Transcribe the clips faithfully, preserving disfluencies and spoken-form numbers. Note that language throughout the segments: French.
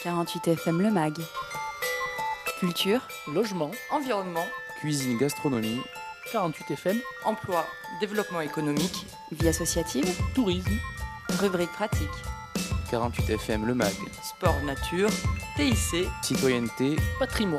quarante-huit F M Le Mag. Culture, logement, environnement, cuisine, gastronomie. quarante-huit F M, emploi, développement économique, vie associative, tourisme, rubrique pratique, quarante-huit F M Le Mag. sport nature, T I C, Citoyenneté, patrimoine.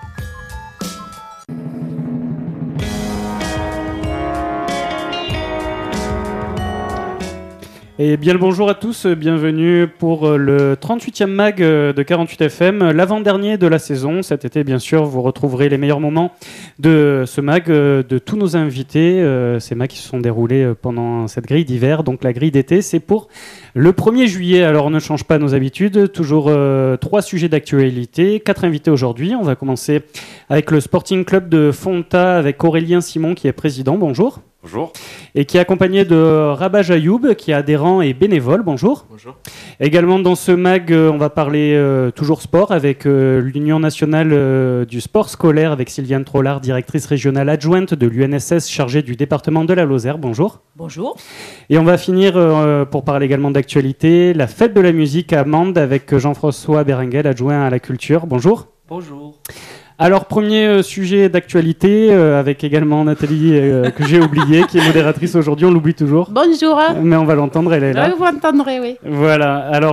Et bien le bonjour à tous, bienvenue pour le trente-huitième mag de quarante-huit F M, l'avant-dernier de la saison. Cet été, bien sûr, vous retrouverez les meilleurs moments de ce mag, de tous nos invités. Ces mags qui se sont déroulés pendant cette grille d'hiver, donc la grille d'été, c'est pour le premier juillet. Alors on ne change pas nos habitudes, toujours euh, trois sujets d'actualité, quatre invités aujourd'hui. On va commencer avec le Sporting Club de Fonta, avec Aurélien Simon qui est président. Bonjour. Bonjour. Et qui est accompagné de Rabat Jayoub, qui est adhérent et bénévole. Bonjour. Bonjour. Également dans ce mag, euh, on va parler euh, toujours sport avec euh, l'Union nationale euh, du sport scolaire, avec Sylviane Trollard, directrice régionale adjointe de l'U N S S, chargée du département de la Lozère. Bonjour. Bonjour. Et on va finir euh, pour parler également d'actualité, la fête de la musique à Mende avec Jean-François Berenguel, adjoint à la culture. Bonjour. Bonjour. Alors, premier euh, sujet d'actualité, euh, avec également Nathalie, euh, que j'ai oubliée, qui est modératrice aujourd'hui, on l'oublie toujours. Bonjour. Mais on va l'entendre, elle est là. Oui, vous entendrez, oui. Voilà, alors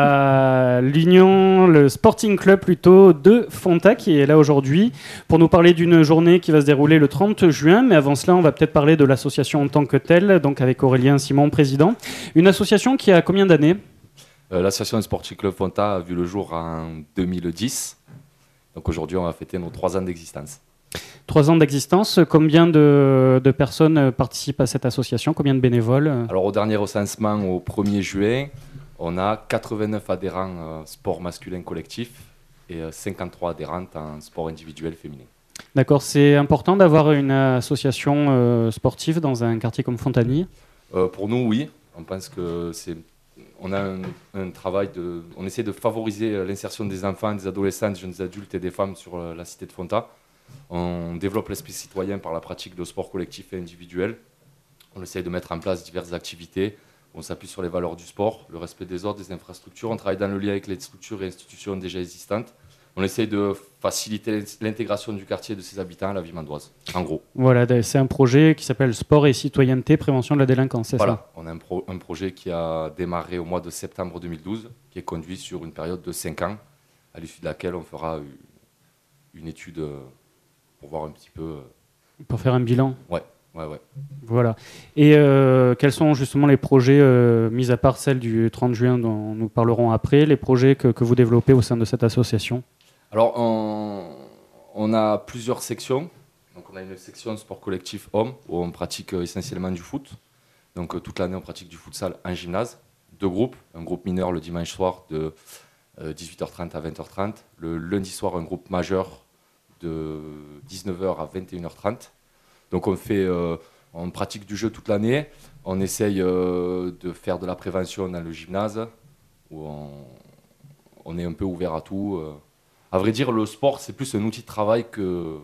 la, l'Union, le Sporting Club plutôt, de Fonta, qui est là aujourd'hui, pour nous parler d'une journée qui va se dérouler le trente juin, mais avant cela, on va peut-être parler de l'association en tant que telle, donc avec Aurélien Simon, président. Une association qui a combien d'années ? euh, L'association Sporting Club Fonta a vu le jour en deux mille dix. Donc aujourd'hui, on va fêter nos trois ans d'existence. Trois ans d'existence. Combien de, de personnes participent à cette association ? Combien de bénévoles ? Alors au dernier recensement, au premier juin, on a quatre-vingt-neuf adhérents euh, sport masculin collectif et euh, cinquante-trois adhérentes en sport individuel féminin. D'accord. C'est important d'avoir une association euh, sportive dans un quartier comme Fontanilles ? euh, Pour nous, oui. On pense que c'est... On a un, un travail de, on essaie de favoriser l'insertion des enfants, des adolescents, des jeunes adultes et des femmes sur la cité de Fonta. On développe l'esprit citoyen par la pratique de sport collectif et individuel. On essaie de mettre en place diverses activités. On s'appuie sur les valeurs du sport, le respect des ordres, des infrastructures. On travaille dans le lien avec les structures et institutions déjà existantes. On essaie de faciliter l'intégration du quartier et de ses habitants à la vie mandoise, en gros. Voilà, c'est un projet qui s'appelle Sport et citoyenneté, prévention de la délinquance, c'est voilà. ça ? On a un, pro, un projet qui a démarré au mois de septembre deux mille douze, qui est conduit sur une période de cinq ans, à l'issue de laquelle on fera une étude pour voir un petit peu... Pour faire un bilan ? Ouais, ouais, ouais. Voilà. Et euh, quels sont justement les projets, euh, mis à part celle du trente juin dont nous parlerons après, les projets que, que vous développez au sein de cette association ? Alors, on, on a plusieurs sections. Donc, on a une section sport collectif homme, où on pratique essentiellement du foot. Donc, toute l'année, on pratique du futsal en gymnase. Deux groupes. Un groupe mineur le dimanche soir de dix-huit heures trente à vingt heures trente. Le lundi soir, un groupe majeur de dix-neuf heures à vingt et une heures trente. Donc, on, fait, euh, on pratique du jeu toute l'année. On essaye euh, de faire de la prévention dans le gymnase, où on, on est un peu ouvert à tout. Euh. À vrai dire, le sport, c'est plus un outil de travail que,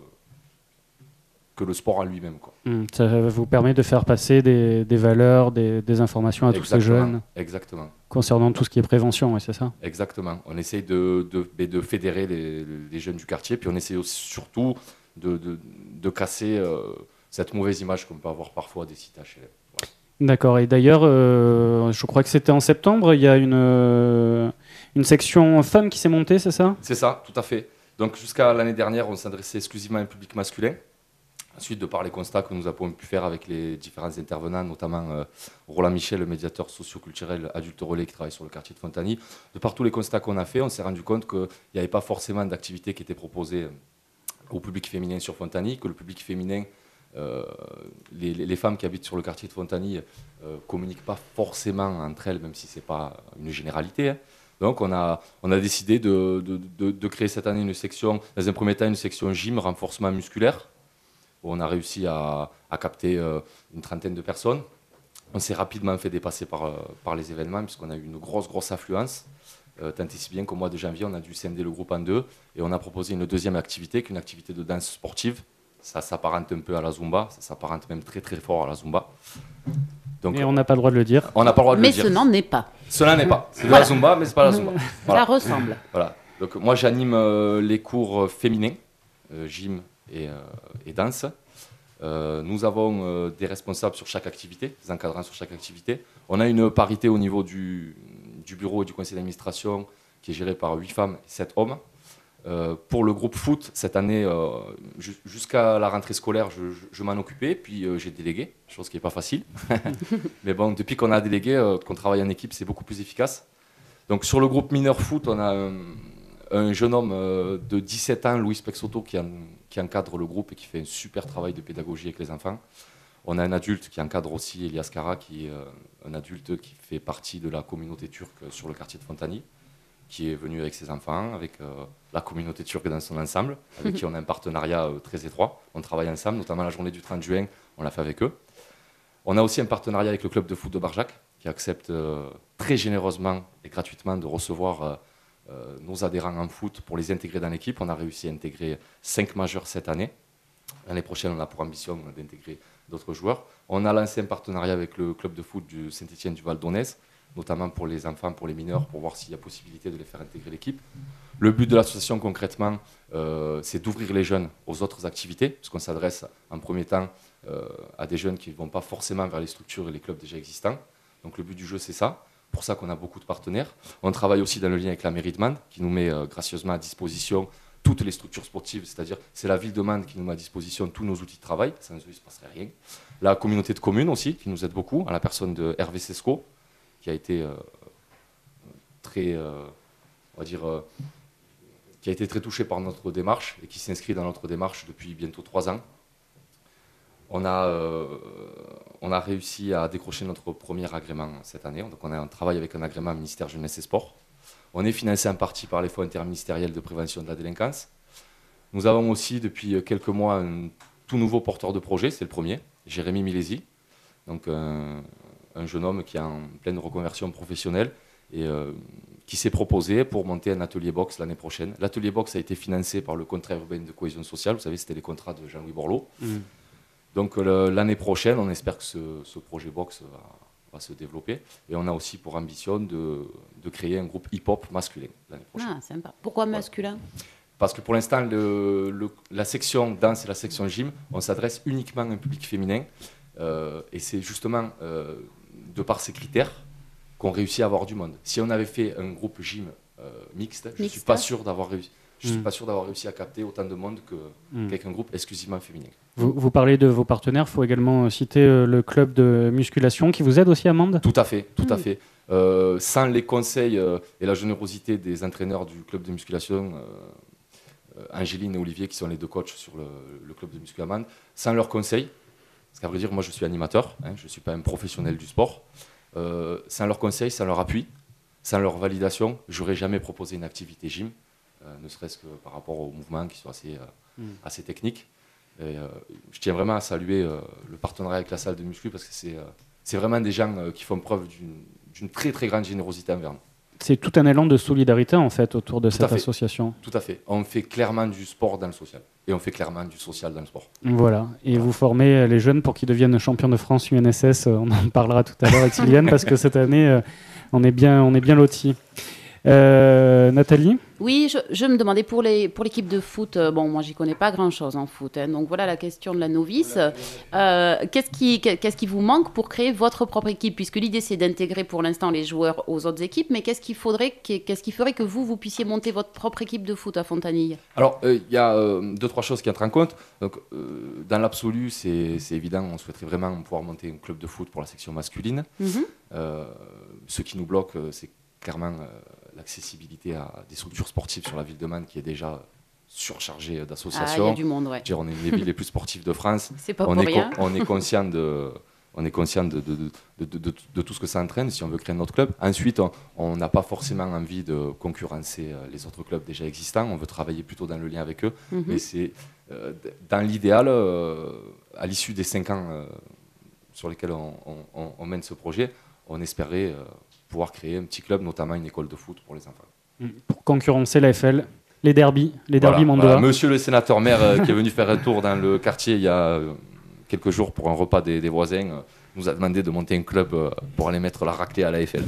que le sport en lui-même, quoi. Mmh, ça vous permet de faire passer des, des valeurs, des, des informations à Exactement, tous ces jeunes. Exactement. Concernant tout ce qui est prévention, ouais, c'est ça ? Exactement. On essaye de, de, de fédérer les, les jeunes du quartier, puis on essaye aussi, surtout de, de, de casser euh, cette mauvaise image qu'on peut avoir parfois des sites H L M. Ouais. D'accord. Et d'ailleurs, euh, je crois que c'était en septembre, il y a une, euh, une section femmes qui s'est montée, c'est ça ? C'est ça, tout à fait. Donc jusqu'à l'année dernière, on s'adressait exclusivement à un public masculin. Ensuite, de par les constats que nous avons pu faire avec les différents intervenants, notamment euh, Roland Michel, le médiateur socio-culturel adulte relais qui travaille sur le quartier de Fontanilles, de par tous les constats qu'on a fait, on s'est rendu compte qu'il n'y avait pas forcément d'activités qui étaient proposées au public féminin sur Fontanilles, que le public féminin, euh, les, les femmes qui habitent sur le quartier de Fontanilles ne euh, communiquent pas forcément entre elles, même si ce n'est pas une généralité, hein. Donc on a, on a décidé de, de, de, de créer cette année une section, dans un premier temps une section gym, renforcement musculaire, où on a réussi à, à capter euh, une trentaine de personnes. On s'est rapidement fait dépasser par, euh, par les événements, puisqu'on a eu une grosse, grosse affluence. Euh, tant et si bien qu'au mois de janvier, on a dû scinder le groupe en deux, et on a proposé une deuxième activité, qui est une activité de danse sportive. Ça s'apparente un peu à la Zumba, ça s'apparente même très très fort à la Zumba. Donc, mais on n'a pas le droit de le dire. On n'a pas le droit de mais le dire. ce n'en est pas. Cela n'est pas. C'est de la Zumba, mais c'est pas la Zumba. Voilà. Ça ressemble. Voilà. Donc moi j'anime euh, les cours féminins, euh, gym et, euh, et danse. Euh, nous avons euh, des responsables sur chaque activité, des encadrants sur chaque activité. On a une parité au niveau du, du bureau et du conseil d'administration qui est géré par huit femmes et sept hommes. Euh, pour le groupe foot, cette année, euh, ju- jusqu'à la rentrée scolaire, je, je, je m'en occupais, puis euh, j'ai délégué, chose qui n'est pas facile. Mais bon, depuis qu'on a délégué, euh, qu'on travaille en équipe, c'est beaucoup plus efficace. Donc sur le groupe mineur foot, on a un, un jeune homme euh, de dix-sept ans, Louis Pexoto, qui, en, qui encadre le groupe et qui fait un super travail de pédagogie avec les enfants. On a un adulte qui encadre aussi, Elias Kara, qui est euh, un adulte qui fait partie de la communauté turque sur le quartier de Fontany, qui est venu avec ses enfants, avec euh, la communauté turque dans son ensemble, avec qui on a un partenariat euh, très étroit. On travaille ensemble, notamment la journée du trente juin, on l'a fait avec eux. On a aussi un partenariat avec le club de foot de Barjac, qui accepte euh, très généreusement et gratuitement de recevoir euh, euh, nos adhérents en foot pour les intégrer dans l'équipe. On a réussi à intégrer cinq majeurs cette année. L'année prochaine, on a pour ambition d'intégrer d'autres joueurs. On a lancé un partenariat avec le club de foot du Saint-Étienne du Val d'Aunez, notamment pour les enfants, pour les mineurs, pour voir s'il y a possibilité de les faire intégrer l'équipe. Le but de l'association, concrètement, euh, c'est d'ouvrir les jeunes aux autres activités, puisqu'on s'adresse en premier temps euh, à des jeunes qui ne vont pas forcément vers les structures et les clubs déjà existants. Donc le but du jeu, c'est ça. Pour ça qu'on a beaucoup de partenaires. On travaille aussi dans le lien avec la mairie de Mende, qui nous met euh, gracieusement à disposition toutes les structures sportives, c'est-à-dire c'est la ville de Mende qui nous met à disposition tous nos outils de travail, sans eux il ne se passerait rien. La communauté de communes aussi, qui nous aide beaucoup, à la personne de Hervé Sesco, qui a été euh, très, euh, on va dire, euh, qui a été très touché par notre démarche et qui s'inscrit dans notre démarche depuis bientôt trois ans. On a, euh, on a réussi à décrocher notre premier agrément cette année. Donc on, a, on travaille avec un agrément ministère Jeunesse et Sport. On est financé en partie par les fonds interministériels de prévention de la délinquance. Nous avons aussi depuis quelques mois un tout nouveau porteur de projet, c'est le premier, Jérémy Milesi, donc un, un jeune homme qui est en pleine reconversion professionnelle et euh, qui s'est proposé pour monter un atelier boxe l'année prochaine. L'atelier boxe a été financé par le contrat urbain de cohésion sociale, vous savez, c'était les contrats de Jean-Louis Borloo. Mmh. Donc le, l'année prochaine, on espère que ce, ce projet boxe va, va se développer. Et on a aussi pour ambition de, de créer un groupe hip-hop masculin l'année prochaine. Ah, sympa. Pourquoi masculin ? Parce que pour l'instant, le, le, la section danse et la section gym, on s'adresse uniquement à un public féminin. Euh, et c'est justement euh, de par ces critères qu'on réussit à avoir du monde. Si on avait fait un groupe gym euh, mixte, je ne suis pas sûr d'avoir réussi. Je ne suis mmh. pas sûr d'avoir réussi à capter autant de monde que, mmh. qu'avec un groupe exclusivement féminin. Vous, vous parlez de vos partenaires, il faut également citer euh, le club de musculation qui vous aide aussi à Mende ? Tout à fait, tout mmh. à fait. Euh, sans les conseils euh, et la générosité des entraîneurs du club de musculation, euh, Angéline et Olivier, qui sont les deux coachs sur le, le club de musculation à Mende, sans leurs conseils, parce qu'à vrai dire, moi je suis animateur, hein, je ne suis pas un professionnel du sport, euh, sans leurs conseils, sans leur appui, sans leur validation, je n'aurais jamais proposé une activité gym. Euh, ne serait-ce que par rapport aux mouvements qui sont assez, euh, mmh. assez techniques. Et, euh, je tiens vraiment à saluer euh, le partenariat avec la salle de muscu parce que c'est, euh, c'est vraiment des gens euh, qui font preuve d'une, d'une très très grande générosité envers nous. C'est tout un élan de solidarité en fait autour de tout cette association. Tout à fait. On fait clairement du sport dans le social et on fait clairement du social dans le sport. Voilà. Et voilà. Vous formez les jeunes pour qu'ils deviennent champions de France U N S S. On en parlera tout à l'heure avec Sylviane parce que cette année euh, on est bien, on est bien lotis. Euh, Nathalie ? Oui, je, je me demandais pour, les, pour l'équipe de foot, euh, bon, moi, j'y connais pas grand-chose en foot, hein, donc voilà la question de la novice. Euh, qu'est-ce, qui, qu'est-ce qui vous manque pour créer votre propre équipe ? Puisque l'idée, c'est d'intégrer pour l'instant les joueurs aux autres équipes, mais qu'est-ce qui, faudrait, qu'est-ce qui ferait que vous, vous puissiez monter votre propre équipe de foot à Fontanille ? Alors, il euh, y a euh, deux, trois choses qui entrent en compte. Donc, euh, dans l'absolu, c'est, c'est évident, on souhaiterait vraiment pouvoir monter un club de foot pour la section masculine. Mm-hmm. Euh, ce qui nous bloque, c'est clairement euh, l'accessibilité à des structures sportives sur la ville de Mende qui est déjà surchargée d'associations. Ah, il y a du monde, ouais. Je veux dire, on est une des villes les plus sportives de France. C'est pas on pour est rien. Co- on est conscient de, on est conscient de, de, de, de, de, de tout ce que ça entraîne si on veut créer notre club. Ensuite, on n'a pas forcément envie de concurrencer les autres clubs déjà existants. On veut travailler plutôt dans le lien avec eux. Mm-hmm. Mais c'est euh, dans l'idéal, euh, à l'issue des cinq ans euh, sur lesquels on, on, on mène ce projet, on espérait euh, pouvoir créer un petit club, notamment une école de foot pour les enfants. Pour concurrencer la F L, les derbies, les derbies voilà, mondois. Voilà, monsieur le sénateur maire euh, qui est venu faire un tour dans le quartier il y a euh, quelques jours pour un repas des, des voisins, euh, nous a demandé de monter un club euh, pour aller mettre la raclée à l'A F L.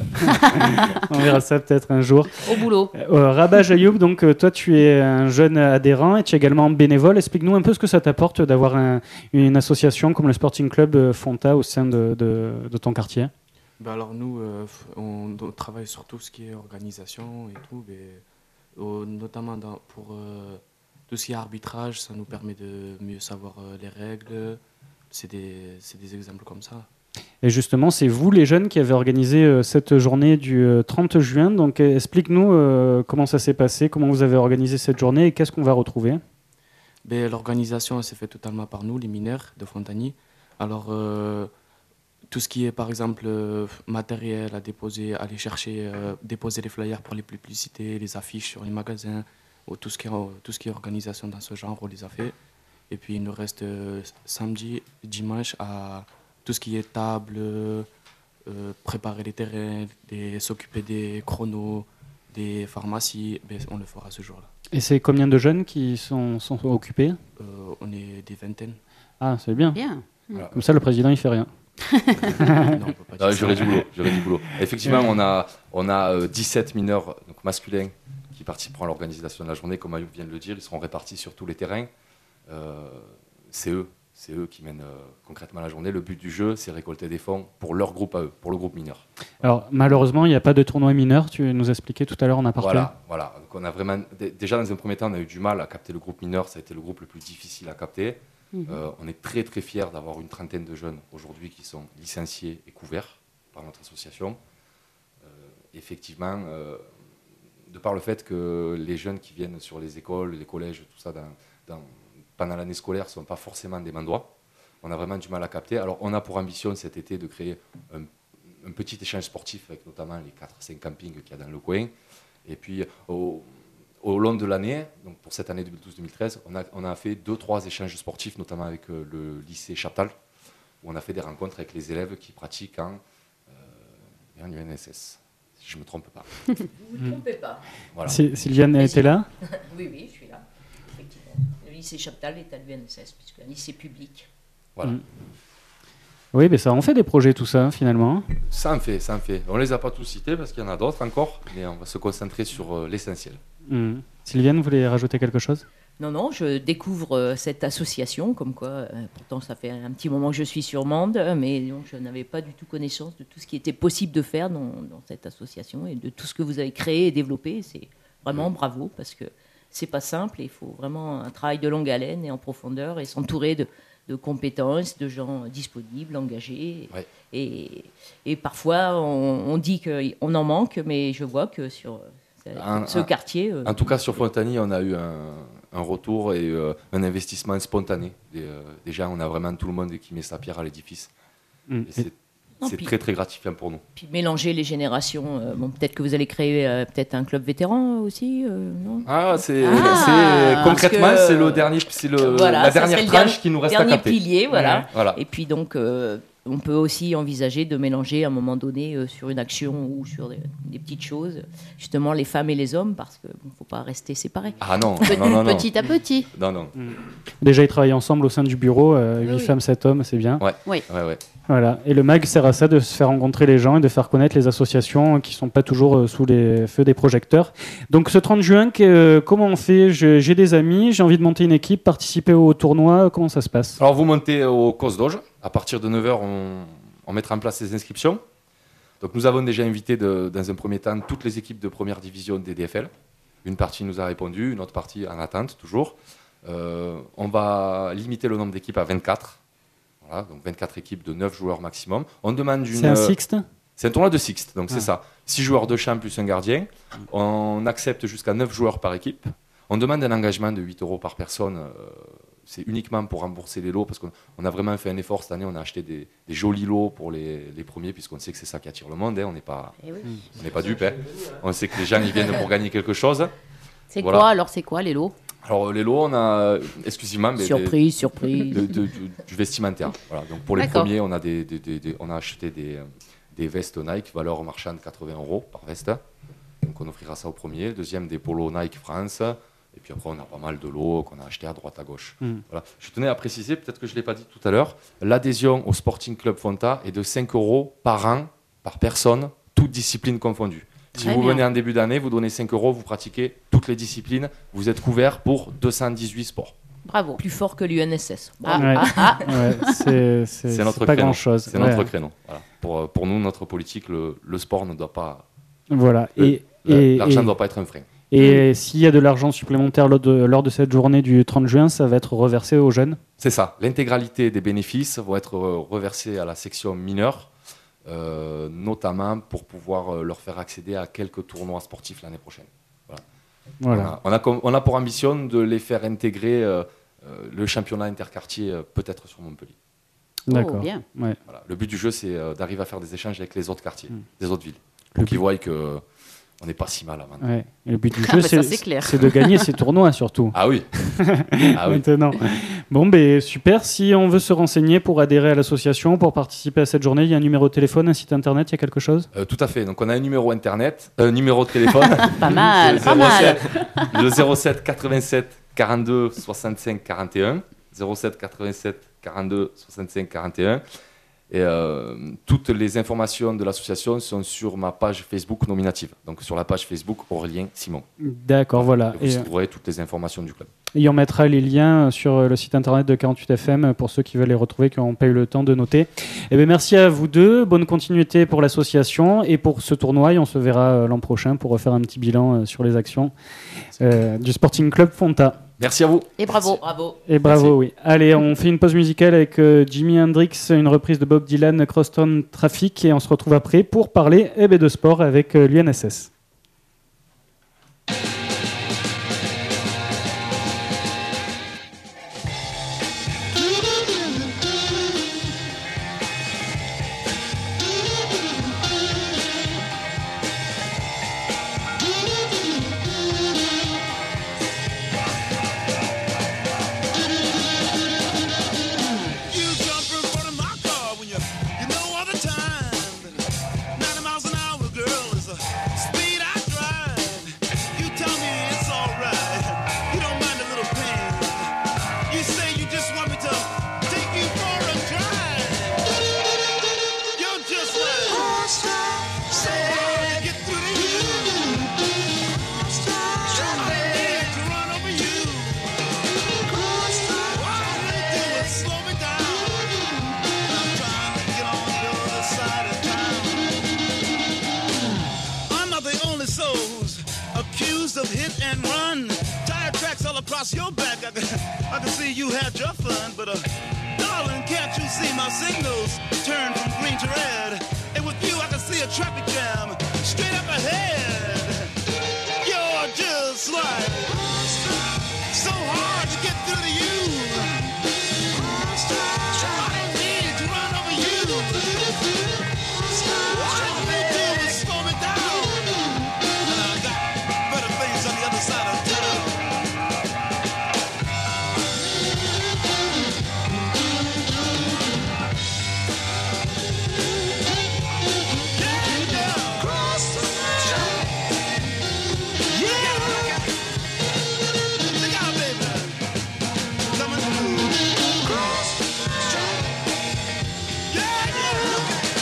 On verra ça peut-être un jour. Au boulot. Euh, Rabat Jayoub, donc euh, toi tu es un jeune adhérent et tu es également bénévole. Explique-nous un peu ce que ça t'apporte d'avoir un- une association comme le Sporting Club euh, Fonta au sein de, de- de ton quartier. Ben alors nous, euh, f- on, on travaille sur tout ce qui est organisation et tout, mais, au- notamment dans- pour euh, tout ce qui est arbitrage, ça nous permet de mieux savoir euh, les règles. C'est des, c'est des exemples comme ça. Et justement, c'est vous les jeunes qui avez organisé euh, cette journée du euh, trente juin. Donc euh, explique-nous euh, comment ça s'est passé, comment vous avez organisé cette journée et qu'est-ce qu'on va retrouver. Ben, l'organisation, elle s'est faite totalement par nous, les mineurs de Fontagny. Alors, euh, tout ce qui est, par exemple, euh, matériel à déposer, aller chercher, euh, déposer les flyers pour les publicités, les affiches sur les magasins, ou tout ce qui est, tout ce qui est organisation dans ce genre, on les a fait. Et puis, il nous reste euh, samedi, dimanche, à tout ce qui est table, euh, préparer les terrains, des- s'occuper des chronos, des pharmacies, ben, on le fera ce jour-là. Et c'est combien de jeunes qui sont, sont occupés? Euh, on est des vingtaines. Ah, c'est bien. Bien. Comme ça, le président, il fait rien. Non, on peut pas dire Ah, ça. j'aurais du boulot, j'aurais du boulot. Effectivement, on a, on a euh, dix-sept mineurs donc masculins qui participeront à l'organisation de la journée. Comme Ayoub vient de le dire, ils seront répartis sur tous les terrains. Euh, c'est eux, c'est eux qui mènent euh, concrètement la journée. Le but du jeu, c'est récolter des fonds pour leur groupe à eux, pour le groupe mineur. Alors, malheureusement, il n'y a pas de tournoi mineur. Tu nous expliquais tout à l'heure en aparté. Voilà, voilà. Donc on a vraiment, dé- déjà dans un premier temps, on a eu du mal à capter le groupe mineur. Ça a été le groupe le plus difficile à capter. Mhm. Euh, on est très très fiers d'avoir une trentaine de jeunes aujourd'hui qui sont licenciés et couverts par notre association. Euh, effectivement, euh, de par le fait que les jeunes qui viennent sur les écoles, les collèges, tout ça, dans, dans- pendant l'année scolaire, ne sont pas forcément des mandois. On a vraiment du mal à capter. Alors on a pour ambition cet été de créer un, un petit échange sportif avec notamment les quatre cinq campings qu'il y a dans le coin. Et puis au, au long de l'année, donc pour cette année deux mille douze deux mille treize, on a, on a fait deux trois échanges sportifs, notamment avec euh, le lycée Chaptal, où on a fait des rencontres avec les élèves qui pratiquent en, euh, en U N S S, si je ne me trompe pas. Vous ne vous trompez pas. Voilà. Si- Sylviane était là. Oui, oui, je suis là, effectivement. Le lycée Chaptal est à l'U N S S, puisque un lycée public. Voilà. Mm. Oui, mais ça en fait des projets, tout ça, finalement. Ça en fait, ça en fait. On ne les a pas tous cités parce qu'il y en a d'autres encore, mais on va se concentrer sur euh, l'essentiel. Mm. Sylviane, vous voulez rajouter quelque chose? Non, non, je découvre euh, cette association, comme quoi, euh, pourtant ça fait un petit moment que je suis sur Mende, mais donc, je n'avais pas du tout connaissance de tout ce qui était possible de faire dans, dans cette association et de tout ce que vous avez créé et développé. C'est vraiment bravo, parce que c'est pas simple et il faut vraiment un travail de longue haleine et en profondeur et s'entourer de, de compétences, de gens disponibles, engagés. Ouais. Et, et parfois, on, on dit qu'on en manque, mais je vois que sur euh, Un- ce un- quartier... euh, En tout cas, sur Fontagny, on a eu un, un retour et euh, un investissement spontané. Des, euh, déjà, on a vraiment tout le monde qui met sa pierre à l'édifice. Mm. Et c'est Non, c'est puis- très, très gratifiant pour nous. Puis mélanger les générations. euh, bon, peut-être que vous allez créer euh, peut-être un club vétéran aussi, euh, non? Ah, c'est Ah, c'est- concrètement, parce que- c'est le dernier, c'est le, Voilà, la ça dernière serait le tranche dernier- qui nous reste à Dernier capter. pilier, voilà. Voilà. Et puis donc, euh, on peut aussi envisager de mélanger à un moment donné euh, sur une action ou sur des, des petites choses, justement les femmes et les hommes, parce qu'il ne faut pas rester séparés. Ah non, Petit, non, non, non. petit à petit. Non, non. Déjà, ils travaillent ensemble au sein du bureau, euh, huit Oui. femmes, sept hommes, c'est bien. Ouais, Oui. ouais, ouais. Voilà. Et le MAG sert à ça, de se faire rencontrer les gens et de faire connaître les associations qui ne sont pas toujours euh, sous les feux des projecteurs. Donc ce trente juin, que- euh, comment on fait? Je- J'ai des amis, j'ai envie de monter une équipe, participer au tournoi, comment ça se passe? Alors, vous montez au Cos Doge. À partir de neuf heures, on, on mettra en place les inscriptions. Donc, nous avons déjà invité, de- dans un premier temps, toutes les équipes de première division des D F L. Une partie nous a répondu, une autre partie en attente, toujours. Euh, on va limiter le nombre d'équipes à vingt-quatre. Voilà, donc vingt-quatre équipes de neuf joueurs maximum. On demande une... C'est un sixte? C'est un tournoi de sixte, donc Ah. c'est ça. six joueurs de champ plus un gardien. On accepte jusqu'à neuf joueurs par équipe. On demande un engagement de huit euros par personne. euh, C'est uniquement pour rembourser les lots, parce qu'on on a vraiment fait un effort cette année. On a acheté des, des jolis lots pour les, les premiers, puisqu'on sait que c'est ça qui attire le monde. hein. On n'est pas, Eh oui. on n'est pas dupes. hein. On sait que les gens ils viennent pour gagner quelque chose. C'est Voilà. quoi alors? C'est quoi les lots? Alors les lots, on a exclusivement mais, des- Surprise, surprise. de- de- du, du vestimentaire. Voilà. Donc pour les D'accord. premiers, on a, des, des- des- des- on a acheté des, euh, des vestes Nike, valeur marchande quatre-vingts euros par veste. Donc on offrira ça au premier. Le deuxième, des polos Nike France, Et puis après, on a pas mal de lots qu'on a achetés à droite à gauche. Mm. Voilà. Je tenais à préciser, peut-être que je ne l'ai pas dit tout à l'heure, l'adhésion au Sporting Club Fonta est de cinq euros par an, par personne, toutes disciplines confondues. Si Très vous bien. venez en début d'année, vous donnez cinq euros, vous pratiquez toutes les disciplines, vous êtes couvert pour deux cent dix-huit sports. Bravo. Plus fort que l'U N S S. Ah, Ouais. ah, ah. Ouais, c'est, c'est, C'est notre c'est pas créneau. grand-chose. C'est Ouais. notre créneau. Voilà. Pour, pour nous, notre politique, le, le sport ne doit pas. Voilà. le- Et, la- et, l'argent et- ne doit pas être un frein. et s'il y a de l'argent supplémentaire lors de, lors de cette journée du trente juin, ça va être reversé aux jeunes. C'est ça. L'intégralité des bénéfices vont être euh, reversés à la section mineure, euh, notamment pour pouvoir euh, leur faire accéder à quelques tournois sportifs l'année prochaine. Voilà. On, a, on, a, comme- on a pour ambition de les faire intégrer euh, euh, le championnat interquartier, euh, peut-être sur Montpellier. D'accord. Oh, bien. Ouais. Voilà. Le but du jeu, c'est euh, d'arriver à faire des échanges avec les autres quartiers, Mm. des autres villes, Le pour qu'ils but- voient que euh, on n'est pas si mal avant. Ouais. Et le but du Ah, jeu, bah, c'est, ça, c'est clair. c'est de gagner ces tournois surtout. Ah oui. Ah oui. Maintenant. Bon, ben super. Si on veut se renseigner pour adhérer à l'association, pour participer à cette journée, il y a un numéro de téléphone, un site internet, il y a quelque chose? Euh, tout à fait. Donc on a un numéro internet, un numéro de téléphone. Pas mal, Le pas mal. zéro sept Le zéro sept quatre-vingt-sept quarante-deux soixante-cinq quarante et un. zéro sept quatre-vingt-sept quarante-deux soixante-cinq quarante et un. Et euh, toutes les informations de l'association sont sur ma page Facebook nominative. Donc sur la page Facebook Aurélien Simon. D'accord, voilà. Et vous Et, trouverez toutes les informations du club. et on mettra les liens sur le site internet de quarante-huit F M pour ceux qui veulent les retrouver, qui n'ont pas eu le temps de noter. Eh bien, merci à vous deux. Bonne continuité pour l'association et pour ce tournoi. Et on se verra euh, l'an prochain pour refaire un petit bilan euh, sur les actions euh, du Sporting Club Fonta. Merci à vous. Et bravo. Bravo. Et bravo, Merci. oui. Allez, on fait une pause musicale avec euh, Jimi Hendrix, une reprise de Bob Dylan, Crosstown Traffic, et on se retrouve après pour parler eh ben, de sport avec euh, l'U N S S. You jump in front of my car when you, you know all the time that ninety miles an hour, girl, is the speed I drive. You tell me it's alright. You don't mind a little pain. You say you just want me to take you for a drive. You're just like so hard to get through to you. Trying to run over you. All they do is slow me down. I'm trying to get on the other side of town. I'm not the only soul who's accused of hit and run. Tire tracks all across your back. I can, I can see you had your fun, but uh, darling, can't you see my signals turn from green to red? And with you, I can see a traffic jam straight up ahead. You're just like so hard to get through to you. I don't need to run over you. All you do is slow me down. And I got better things on the other side of town. Yeah, yeah. Cross the line. Yeah. Look out, baby. Coming through. Cross the line. Yeah, yeah.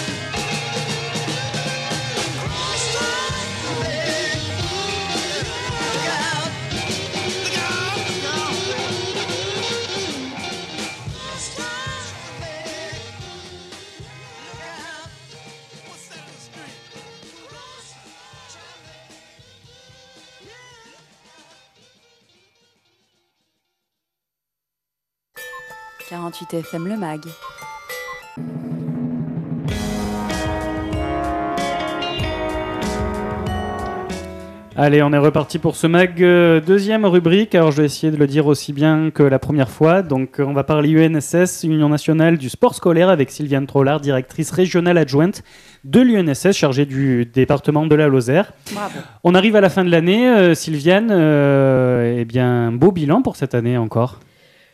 Cross the line. Look out. Look out. Look out. Cross the line. Look out. What's that in the street? Cross the line. Yeah. quarante-huit F M Le Mag. Allez, on est reparti pour ce mag. euh, deuxième rubrique. Alors, je vais essayer de le dire aussi bien que la première fois. Donc, euh, on va parler U N S S, Union nationale du sport scolaire, avec Sylviane Trollard, directrice régionale adjointe de l'U N S S, chargée du département de la Lozère. Bravo. On arrive à la fin de l'année. euh, Sylviane, euh, eh bien, un beau bilan pour cette année encore.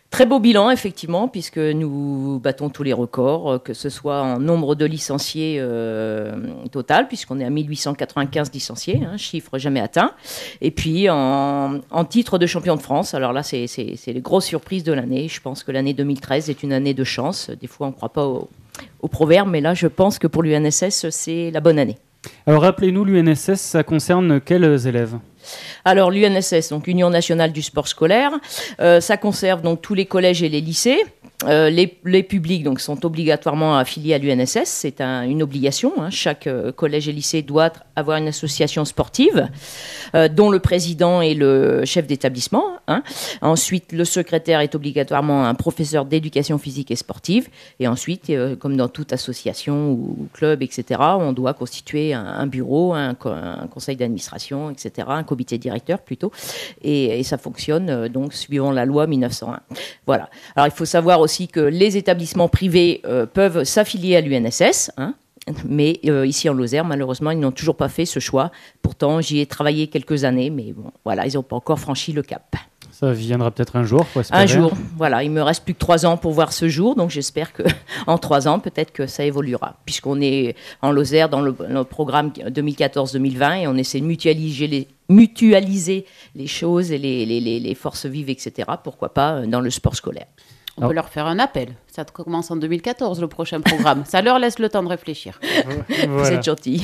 Très beau bilan, effectivement, puisque nous battons tous les records, que ce soit en nombre de licenciés euh, total, puisqu'on est à mille huit cent quatre-vingt-quinze licenciés, hein, chiffre jamais atteint, et puis en, en titre de champion de France. Alors là, c'est, c'est, c'est les grosses surprises de l'année. Je pense que l'année deux mille treize est une année de chance. Des fois, on ne croit pas au, au proverbe, mais là, je pense que pour l'U N S S, c'est la bonne année. Alors rappelez-nous, l'U N S S, ça concerne quels élèves ? Alors l'U N S S, donc Union nationale du sport scolaire, euh, ça conserve donc tous les collèges et les lycées. Euh, les, les publics donc, sont obligatoirement affiliés à l'U N S S, c'est un, une obligation. Hein. Chaque euh, collège et lycée doit avoir une association sportive euh, dont le président est le chef d'établissement. Hein. Ensuite, le secrétaire est obligatoirement un professeur d'éducation physique et sportive. Et ensuite, euh, comme dans toute association ou club, et cetera, on doit constituer un, un bureau, un, un conseil d'administration, et cetera, un comité directeur plutôt. Et, et ça fonctionne euh, donc suivant la loi mille neuf cent un. Voilà. Alors, il faut savoir aussi que les établissements privés euh, peuvent s'affilier à l'U N S S, hein, mais euh, ici en Lozère, malheureusement, ils n'ont toujours pas fait ce choix. Pourtant, j'y ai travaillé quelques années, mais bon, voilà, ils n'ont pas encore franchi le cap. Ça viendra peut-être un jour, faut espérer. Un jour, voilà. Il me reste plus que trois ans pour voir ce jour, donc j'espère que en trois ans, peut-être que ça évoluera, puisqu'on est en Lozère dans le, le programme deux mille quatorze deux mille vingt et on essaie de mutualiser les mutualiser les choses et les, les, les, les forces vives, et cetera. Pourquoi pas dans le sport scolaire. On Alors, peut leur faire un appel. Ça commence en deux mille quatorze, le prochain programme. Ça leur laisse le temps de réfléchir. Voilà. Vous êtes gentil.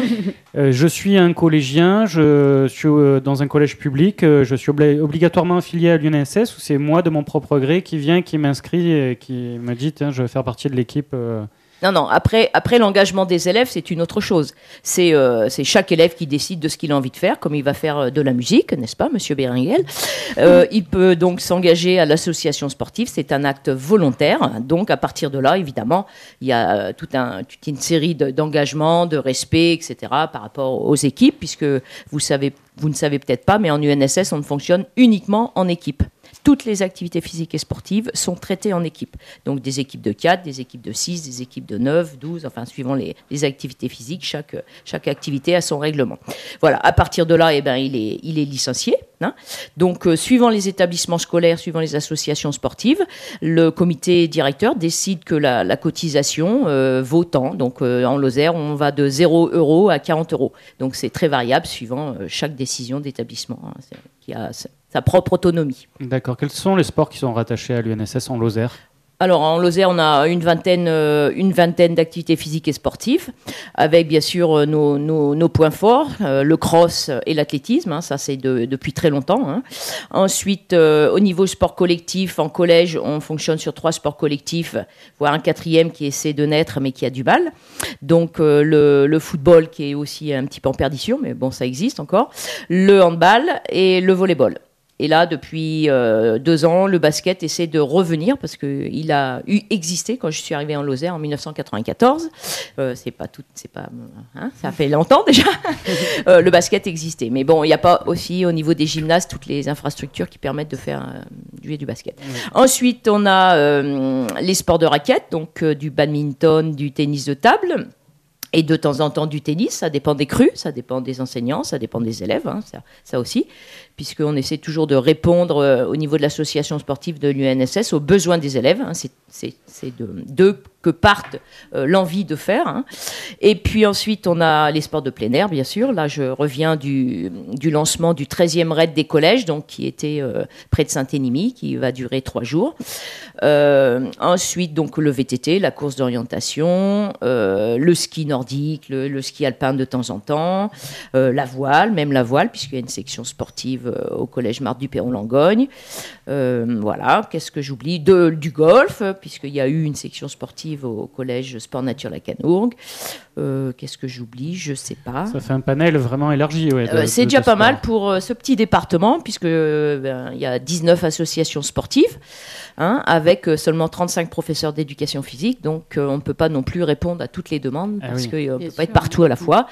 euh, je suis un collégien, je suis euh, dans un collège public. Euh, je suis obli- obligatoirement affilié à l'U N S S ou c'est moi, de mon propre gré, qui vient, qui m'inscrit et qui me dit tiens, je vais faire partie de l'équipe euh... Non, non, après, après l'engagement des élèves, c'est une autre chose. C'est, euh, c'est chaque élève qui décide de ce qu'il a envie de faire, comme il va faire de la musique, n'est-ce pas, monsieur Béringuel ? euh, Il peut donc s'engager à l'association sportive, c'est un acte volontaire. Donc, à partir de là, évidemment, il y a tout un, toute une série de, d'engagements, de respect, et cetera, par rapport aux équipes, puisque vous, savez, vous ne savez peut-être pas, mais en U N S S, on fonctionne uniquement en équipe. Toutes les activités physiques et sportives sont traitées en équipe. Donc des équipes de quatre, des équipes de six, des équipes de neuf, douze, enfin suivant les, les activités physiques, chaque, chaque activité a son règlement. Voilà, à partir de là, eh ben, il est, il est licencié. Hein. Donc euh, suivant les établissements scolaires, suivant les associations sportives, le comité directeur décide que la, la cotisation euh, vaut tant. Donc euh, en Lozère, on va de zéro euro à quarante euros. Donc c'est très variable suivant euh, chaque décision d'établissement hein, qui a sa propre autonomie. D'accord. Quels sont les sports qui sont rattachés à l'U N S S en Lozère ? Alors en Lozère, on a une vingtaine, euh, une vingtaine d'activités physiques et sportives, avec bien sûr euh, nos, nos, nos points forts, euh, le cross et l'athlétisme, hein, ça c'est de, depuis très longtemps. Hein. Ensuite, euh, au niveau sport collectif, en collège, on fonctionne sur trois sports collectifs, voire un quatrième qui essaie de naître mais qui a du mal. Donc euh, le, le football qui est aussi un petit peu en perdition, mais bon ça existe encore, le handball et le volleyball. Et là, depuis euh, deux ans, le basket essaie de revenir parce qu'il a eu existé quand je suis arrivée en Lozère en dix-neuf cent quatre-vingt-quatorze. Euh, c'est pas tout, c'est pas, hein, ça fait longtemps déjà. euh, le basket existait, mais bon, il n'y a pas aussi au niveau des gymnases toutes les infrastructures qui permettent de faire euh, jouer du basket. Mmh. Ensuite, on a euh, les sports de raquettes, donc euh, du badminton, du tennis de table. Et de temps en temps du tennis, ça dépend des crus, ça dépend des enseignants, ça dépend des élèves, hein, ça, ça aussi, puisqu'on essaie toujours de répondre euh, au niveau de l'association sportive de l'U N S S aux besoins des élèves. Hein, c'est, c'est, c'est de, d'eux que partent euh, l'envie de faire. Hein. Et puis ensuite, on a les sports de plein air, bien sûr. Là, je reviens du, du lancement du treizième raid des collèges, donc qui était euh, près de Saint-Énimie, qui va durer trois jours. Euh, ensuite, donc le V T T, la course d'orientation, euh, le ski nordique, le, le ski alpin de temps en temps, euh, la voile, même la voile, puisqu'il y a une section sportive euh, au collège Marthe du Perron-Langogne. Euh, voilà, qu'est-ce que j'oublie de, du golf, puisqu'il y a eu une section sportive au collège Sport Nature Lacanourgue. Euh, qu'est-ce que j'oublie ? Je ne sais pas. Ça fait un panel vraiment élargi. Ouais, de, euh, c'est de, déjà de pas sport. mal pour euh, ce petit département, puisqu'il ben, y a dix-neuf associations sportives, hein, avec euh, seulement trente-cinq professeurs d'éducation physique. Donc, euh, on ne peut pas non plus répondre à toutes les demandes, ah parce oui. qu'on ne peut Bien pas sûr, être partout à la fois.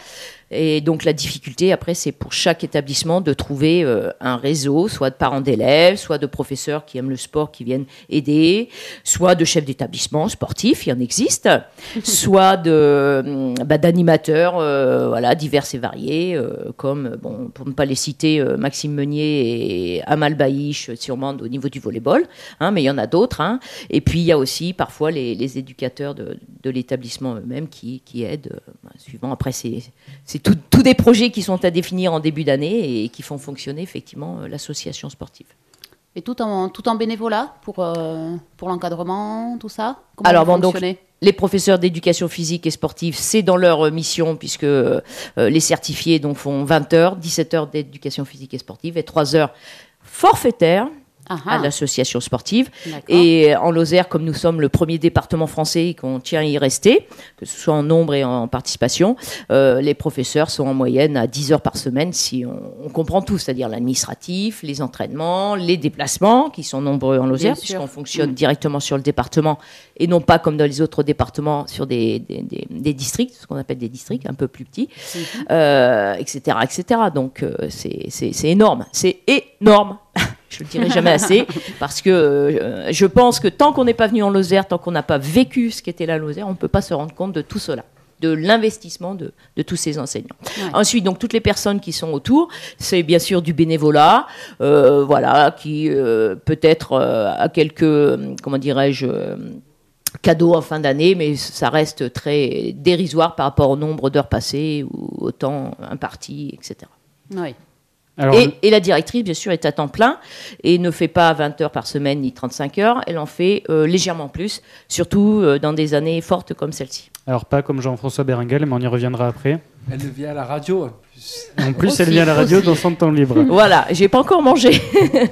Et donc la difficulté, après, c'est pour chaque établissement de trouver euh, un réseau, soit de parents d'élèves, soit de professeurs qui aiment le sport, qui viennent aider, soit de chefs d'établissement sportifs, il y en existe, soit de, bah, d'animateurs euh, voilà, divers et variés, euh, comme, bon, pour ne pas les citer, euh, Maxime Meunier et Amal Baïch, sûrement au niveau du volleyball, hein, mais il y en a d'autres. Hein. Et puis il y a aussi parfois les, les éducateurs de, de l'établissement eux-mêmes qui, qui aident, euh, bah, suivant. Après, c'est, c'est tous tout des projets qui sont à définir en début d'année et qui font fonctionner effectivement euh, l'association sportive. Et tout en, tout en bénévolat pour, euh, pour l'encadrement, tout ça? Comment Alors, vous bon, donc, fonctionnez? les professeurs d'éducation physique et sportive, c'est dans leur euh, mission, puisque euh, les certifiés donc, font vingt heures, dix-sept heures d'éducation physique et sportive et trois heures forfaitaires Ah à l'association sportive. D'accord. Et en Lozère, comme nous sommes le premier département français et qu'on tient à y rester, que ce soit en nombre et en participation, euh, les professeurs sont en moyenne à dix heures par semaine, si on, on comprend tout, c'est-à-dire l'administratif, les entraînements, les déplacements, qui sont nombreux en Lozère, Bien sûr. puisqu'on fonctionne Mmh. directement sur le département et non pas comme dans les autres départements sur des, des, des, des districts, ce qu'on appelle des districts un peu plus petits, Mhm. euh, et cetera, et cetera. Donc euh, c'est, c'est, c'est énorme, c'est énorme. Je ne le dirai jamais assez, parce que euh, je pense que tant qu'on n'est pas venu en Lozère, tant qu'on n'a pas vécu ce qu'était la Lozère, on ne peut pas se rendre compte de tout cela, de l'investissement de, de tous ces enseignants. Ouais. Ensuite, donc toutes les personnes qui sont autour, c'est bien sûr du bénévolat, euh, voilà, qui euh, peut-être euh, a quelques, euh, comment dirais-je, euh, cadeaux en fin d'année, mais ça reste très dérisoire par rapport au nombre d'heures passées ou au temps imparti, et cetera. Oui. Alors, Et, et la directrice, bien sûr, est à temps plein et ne fait pas vingt heures par semaine ni trente-cinq heures. Elle en fait euh, légèrement plus, surtout euh, dans des années fortes comme celle-ci. alors pas comme Jean-François Berenguel, mais on y reviendra après. Elle le vient à la radio. En plus. En plus, Aussi, elle vient à la radio aussi. dans son temps libre. Voilà, j'ai pas encore mangé.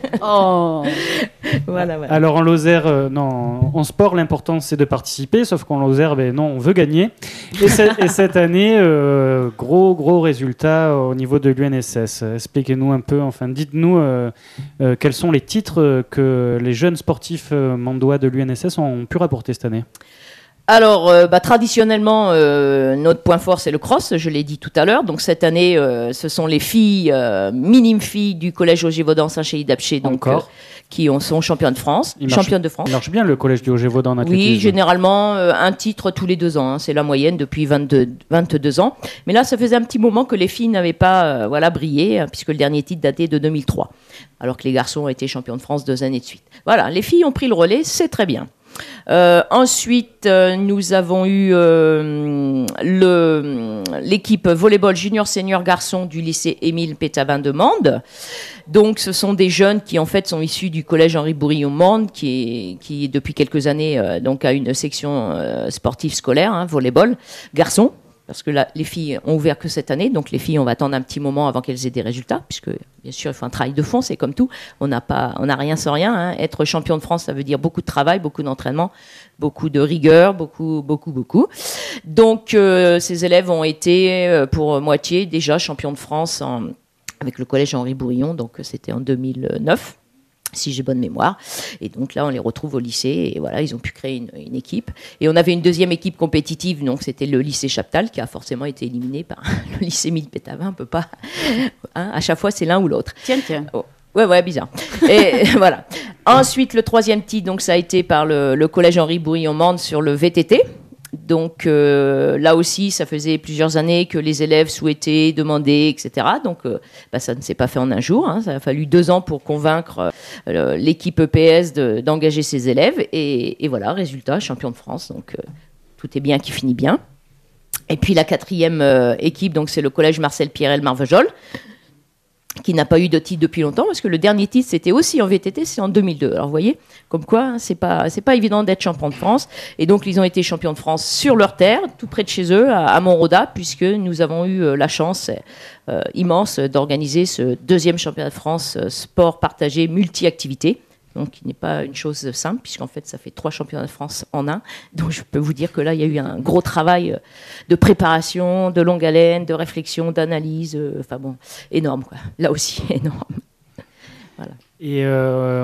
Oh. voilà, voilà. Alors en Lozère, euh, non, en sport, l'important c'est de participer, sauf qu'en Lozère, ben, non, on veut gagner. Et, cette- et cette année, euh, gros, gros résultat au niveau de l'U N S S. Expliquez-nous un peu, enfin, dites-nous euh, euh, quels sont les titres euh, que les jeunes sportifs euh, mandois de l'U N S S ont pu rapporter cette année. Alors, euh, bah, traditionnellement, euh, notre point fort, c'est le cross, je l'ai dit tout à l'heure. Donc, cette année, euh, ce sont les filles, euh, minimes filles du collège Auger-Vaudan Saint-Chély-d'Apcher, donc, Encore. euh, qui ont, sont championnes de France. Il marche- Championnes de France. Il marche bien le collège du Auger-Vaudan en athlétisme. Oui, généralement, euh, un titre tous les deux ans. Hein, c'est la moyenne depuis vingt-deux, vingt-deux ans. Mais là, ça faisait un petit moment que les filles n'avaient pas euh, voilà, brillé, hein, puisque le dernier titre datait de deux mille trois, alors que les garçons ont été champions de France deux années de suite. Voilà, les filles ont pris le relais, c'est très bien. Euh, ensuite, euh, nous avons eu euh, le, l'équipe volleyball junior senior garçon du lycée Émile Pétavin de Mende. Donc, ce sont des jeunes qui en fait sont issus du collège Henri Bourillon Mende, qui, est, qui depuis quelques années euh, donc a une section euh, sportive scolaire, hein, volleyball garçon. Parce que là, les filles ont ouvert que cette année, donc les filles, on va attendre un petit moment avant qu'elles aient des résultats, puisque bien sûr, il faut un travail de fond, c'est comme tout. On n'a pas, on n'a rien sans rien. Hein. Être champion de France, ça veut dire beaucoup de travail, beaucoup d'entraînement, beaucoup de rigueur, beaucoup, beaucoup, beaucoup. Donc, euh, ces élèves ont été euh, pour moitié déjà champions de France en, avec le collège Henri Bourillon, donc c'était en deux mille neuf. Si j'ai bonne mémoire. Et donc là, on les retrouve au lycée et voilà, ils ont pu créer une, une équipe. Et on avait une deuxième équipe compétitive, donc c'était le lycée Chaptal qui a forcément été éliminé par le lycée Émile Pétavin. On peut pas, hein, à chaque fois, c'est l'un ou l'autre. Tiens, tiens. Oh. Ouais, ouais, bizarre. Et voilà. Ensuite, le troisième titre, donc ça a été par le, le collège Henri Bourillon-Mende sur le V T T. Donc euh, là aussi, ça faisait plusieurs années que les élèves souhaitaient, demandaient, et cetera. Donc euh, bah, ça ne s'est pas fait en un jour. Hein. Ça a fallu deux ans pour convaincre euh, l'équipe E P S de, d'engager ses élèves. Et, et voilà, résultat, champion de France. Donc euh, tout est bien qui finit bien. Et puis la quatrième euh, équipe, donc c'est le collège Marcel Pierrel Marvejol, qui n'a pas eu de titre depuis longtemps, parce que le dernier titre, c'était aussi en V T T, c'est en deux mille deux. Alors, vous voyez, comme quoi, hein, c'est pas, c'est pas évident d'être champion de France. Et donc, ils ont été champions de France sur leur terre, tout près de chez eux, à, à Montroda, puisque nous avons eu euh, la chance euh, immense d'organiser ce deuxième championnat de France euh, sport partagé multi-activité. Donc, qui n'est pas une chose simple, puisqu'en fait, ça fait trois championnats de France en un. Donc, je peux vous dire que là, il y a eu un gros travail de préparation, de longue haleine, de réflexion, d'analyse. Euh, enfin bon, énorme, quoi. Là aussi, énorme. Voilà. Et euh, on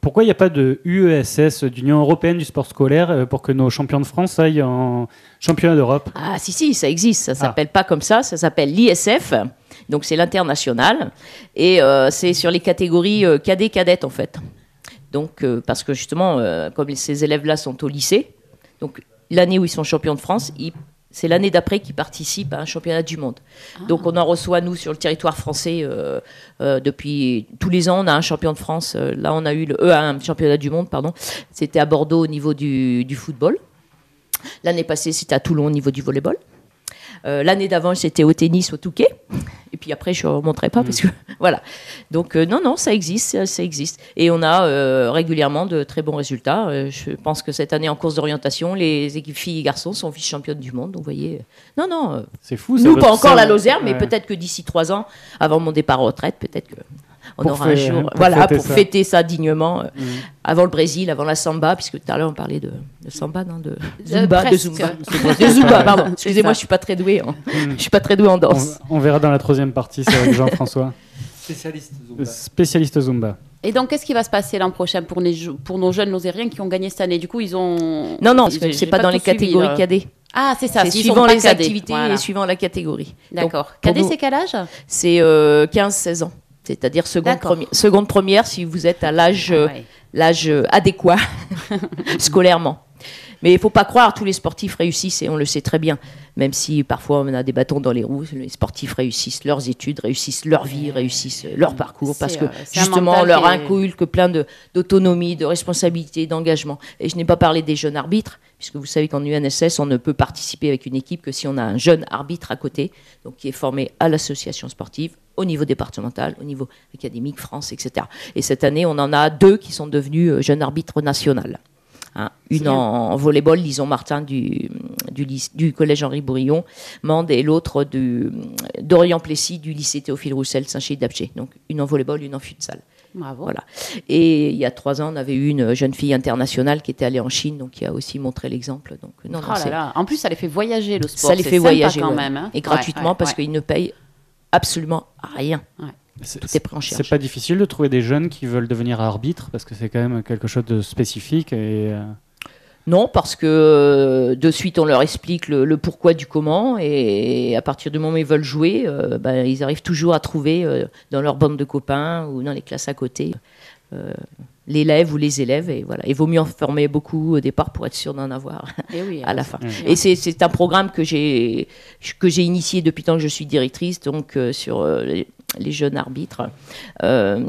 pourquoi il n'y a pas de U E S S, d'Union européenne du sport scolaire, euh, pour que nos champions de France aillent en championnat d'Europe? Ah si, si, ça existe. Ça s'appelle pas comme ça. Ça s'appelle l'I S F. Donc c'est l'international. Et euh, c'est sur les catégories euh, cadets, cadettes en fait. Donc, euh, parce que justement, euh, comme ces élèves-là sont au lycée, donc l'année où ils sont champions de France, ils c'est l'année d'après qu'ils participent à un championnat du monde. Ah. Donc on en reçoit, nous, sur le territoire français, euh, euh, depuis tous les ans, on a un champion de France. Euh, là, on a eu le, euh, un championnat du monde, pardon. C'était à Bordeaux au niveau du, du football. L'année passée, c'était à Toulon au niveau du volleyball. Euh, l'année d'avant, c'était au tennis, au Touquet. Et puis après, je ne remonterai pas mmh. parce que voilà. Donc euh, non, non, ça existe, ça, ça existe. Et on a euh, régulièrement de très bons résultats. Euh, je pense que cette année en course d'orientation, les équipes filles et garçons sont vice-championnes du monde. Donc vous voyez, non, non. Euh, c'est fou. Nous, pas encore ça, la Lozère, mais ouais. peut-être que d'ici trois ans, avant mon départ en retraite, peut-être que. On pour aura fait, un jour, pour voilà, fêter pour ça. fêter ça dignement, euh, mmh. avant le Brésil, avant la samba, puisque tout à l'heure on parlait de, de samba, non, de Euh, zumba, de presque. zumba, C'est de zumba, ça. pardon. Excusez-moi, je suis pas très douée, en, Mmh. je suis pas très douée en danse. On, on verra dans la troisième partie, c'est avec Jean-François, Spécialiste Zumba. spécialiste Zumba. Et donc, qu'est-ce qui va se passer l'an prochain pour, les, pour nos jeunes lozériens qui ont gagné cette année? Du coup, ils ont. Non, non, ils- c'est j'ai pas, dans les tout suivi, catégories là. cadets. Ah, c'est ça. C'est s'ils sont suivant pas les cadets. activités Voilà. et suivant la catégorie. D'accord. Donc, Cadet, pour nous, c'est quel âge? c'est euh, quinze seize ans. C'est-à-dire seconde, D'accord. première, seconde première si vous êtes à l'âge euh, Ouais. l'âge euh, adéquat scolairement. Mais il ne faut pas croire, tous les sportifs réussissent et on le sait très bien. Même si parfois on a des bâtons dans les roues, les sportifs réussissent leurs études, réussissent leur vie, réussissent leur parcours. Parce C'est, que euh, c'est un justement, on mental leur qui est- inculque plein de, d'autonomie, de responsabilité, d'engagement. Et je n'ai pas parlé des jeunes arbitres, puisque vous savez qu'en U N S S, on ne peut participer avec une équipe que si on a un jeune arbitre à côté, donc qui est formé à l'association sportive, au niveau départemental, au niveau académique, France, et cetera. Et cette année, on en a deux qui sont devenus euh, jeunes arbitres nationaux. Hein, une en, en volleyball, Lison Martin du, du, lyc- du collège Henri Bourillon, Mende, et l'autre du- d'Orient Plessis du lycée Théophile Roussel, Saint-Chély-d'Apcher. Donc une en volleyball, une en futsal. Bravo. Voilà. Et il y a trois ans, on avait eu une jeune fille internationale qui était allée en Chine, donc qui a aussi montré l'exemple. Donc non, Oh non, là c'est- là. En plus, ça les fait voyager, le sport. ça les C'est fait sympa voyager quand ouais. même. Hein. Et gratuitement Ouais, ouais, parce ouais. qu'ils ne payent absolument rien. C'est, Tout est pris en charge. c'est pas difficile de trouver des jeunes qui veulent devenir arbitres parce que c'est quand même quelque chose de spécifique et euh, Non, parce que euh, de suite on leur explique le, le pourquoi du comment, et à partir du moment où ils veulent jouer, euh, ben, ils arrivent toujours à trouver euh, dans leur bande de copains ou dans les classes à côté euh, l'élève ou les élèves. Et voilà, il vaut mieux en former beaucoup au départ pour être sûr d'en avoir Et oui, à la fin. Ouais. Et c'est, c'est un programme que j'ai que j'ai initié depuis tant que je suis directrice, donc euh, sur euh, les, les jeunes arbitres, euh,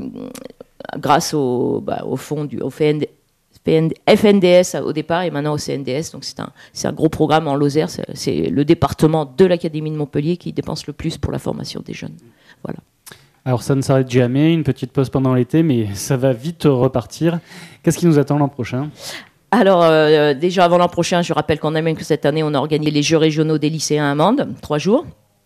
grâce au, bah, au fond du au F N D F N D S au départ et maintenant au C N D S. Donc c'est un, c'est un gros programme en Lozère. C'est, c'est le département de l'Académie de Montpellier qui dépense le plus pour la formation des jeunes. Voilà. alors ça ne s'arrête jamais, une petite pause pendant l'été mais ça va vite repartir. Qu'est-ce qui nous attend l'an prochain? Alors, euh, déjà avant l'an prochain, je rappelle qu'on a même que cette année, on a organisé les Jeux régionaux des lycéens à Mende, trois jours.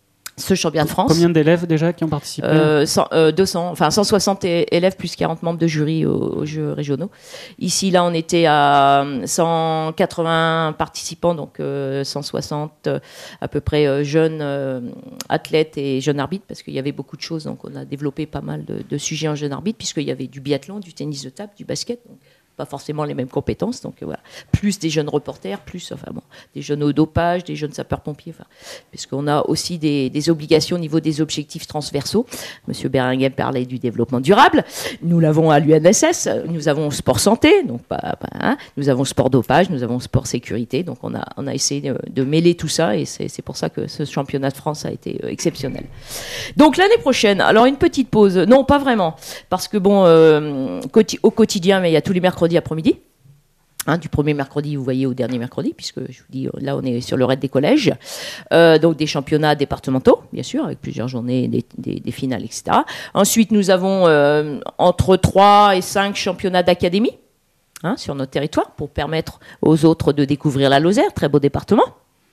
Ce championnat de France. Combien d'élèves déjà qui ont participé? Euh, cent, euh, deux cents, enfin cent soixante é- élèves plus quarante membres de jury aux, aux Jeux régionaux. Ici, là, on était à cent quatre-vingts participants, donc euh, cent soixante euh, à peu près euh, jeunes euh, athlètes et jeunes arbitres, parce qu'il y avait beaucoup de choses. Donc, on a développé pas mal de, de sujets en jeunes arbitres, puisqu'il y avait du biathlon, du tennis de table, du basket. Donc, pas forcément les mêmes compétences, donc euh, voilà. Plus des jeunes reporters, plus enfin bon, des jeunes au dopage, des jeunes sapeurs-pompiers, enfin, puisqu'on a aussi des, des obligations au niveau des objectifs transversaux. Monsieur Berenguer parlait du développement durable. Nous l'avons à l'U N S S. Nous avons sport santé, donc pas, pas, hein. Nous avons sport dopage, nous avons sport sécurité. Donc on a on a essayé de, de mêler tout ça, et c'est, c'est pour ça que ce championnat de France a été euh, exceptionnel. Donc l'année prochaine, alors une petite pause, non pas vraiment, parce que bon, euh, quoti- au quotidien, mais il y a tous les mercredis après-midi. Hein, du premier mercredi, vous voyez, au dernier mercredi, puisque je vous dis, là, on est sur le raid des collèges. Euh, donc, des championnats départementaux, bien sûr, avec plusieurs journées, des, des, des finales, et cetera. Ensuite, nous avons euh, entre trois et cinq championnats d'académie, hein, sur notre territoire, pour permettre aux autres de découvrir la Lozère, très beau département,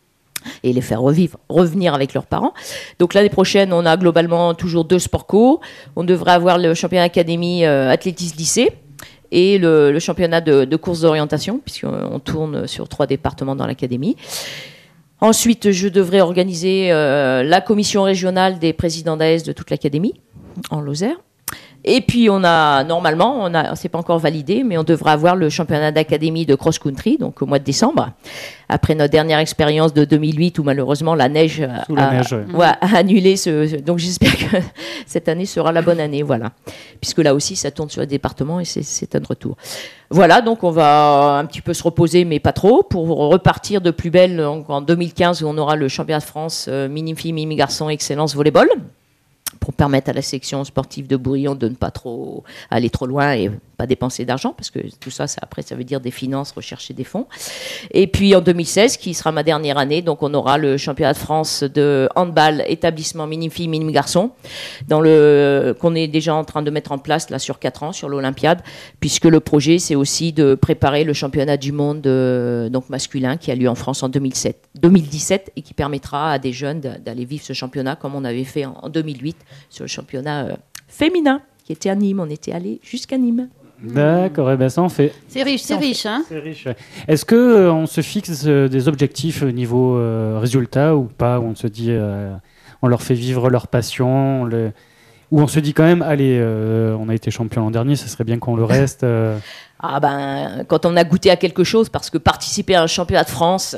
et les faire revivre, revenir avec leurs parents. Donc l'année prochaine, on a globalement toujours deux sports co. On devrait avoir le championnat académie euh, athlétisme lycée et le, le championnat de, de course d'orientation, puisqu'on tourne sur trois départements dans l'académie. Ensuite, je devrais organiser euh, la commission régionale des présidents d'A E S de toute l'académie, en Lozère. Et puis on a, normalement, on a, c'est pas encore validé, mais on devra avoir le championnat d'académie de cross-country, donc au mois de décembre. Après notre dernière expérience de deux mille huit, où malheureusement la neige, Sous a, la neige, ouais. ouais, a annulé ce, ce- donc j'espère que cette année sera la bonne année, voilà. Puisque là aussi, ça tourne sur les départements et c'est, c'est un retour. Voilà, donc on va un petit peu se reposer, mais pas trop, pour repartir de plus belle donc en deux mille quinze, où on aura le championnat de France euh, mini-filles, mini-garçons, excellence volleyball, pour permettre à la section sportive de Bourillon de ne pas trop aller trop loin et pas dépenser d'argent, parce que tout ça, ça après, ça veut dire des finances, rechercher des fonds. Et puis en deux mille seize, qui sera ma dernière année, donc on aura le championnat de France de handball, établissement mini-filles, mini-garçons, dans le, qu'on est déjà en train de mettre en place là sur quatre ans, sur l'Olympiade, puisque le projet, c'est aussi de préparer le championnat du monde euh, donc masculin, qui a lieu en France en deux mille sept, deux mille dix-sept, et qui permettra à des jeunes d'a- d'aller vivre ce championnat, comme on avait fait en, en deux mille huit, sur le championnat euh, féminin, qui était à Nîmes. On était allé jusqu'à Nîmes. D'accord, et ben ça on fait. C'est riche, c'est riche, hein. C'est riche. Ouais. Est-ce que euh, on se fixe euh, des objectifs au niveau euh, résultat ou pas, où on se dit, euh, on leur fait vivre leur passion, on le- ou on se dit quand même, allez, euh, on a été champion l'an dernier, ça serait bien qu'on le reste. euh. Ah ben, quand on a goûté à quelque chose, parce que participer à un championnat de France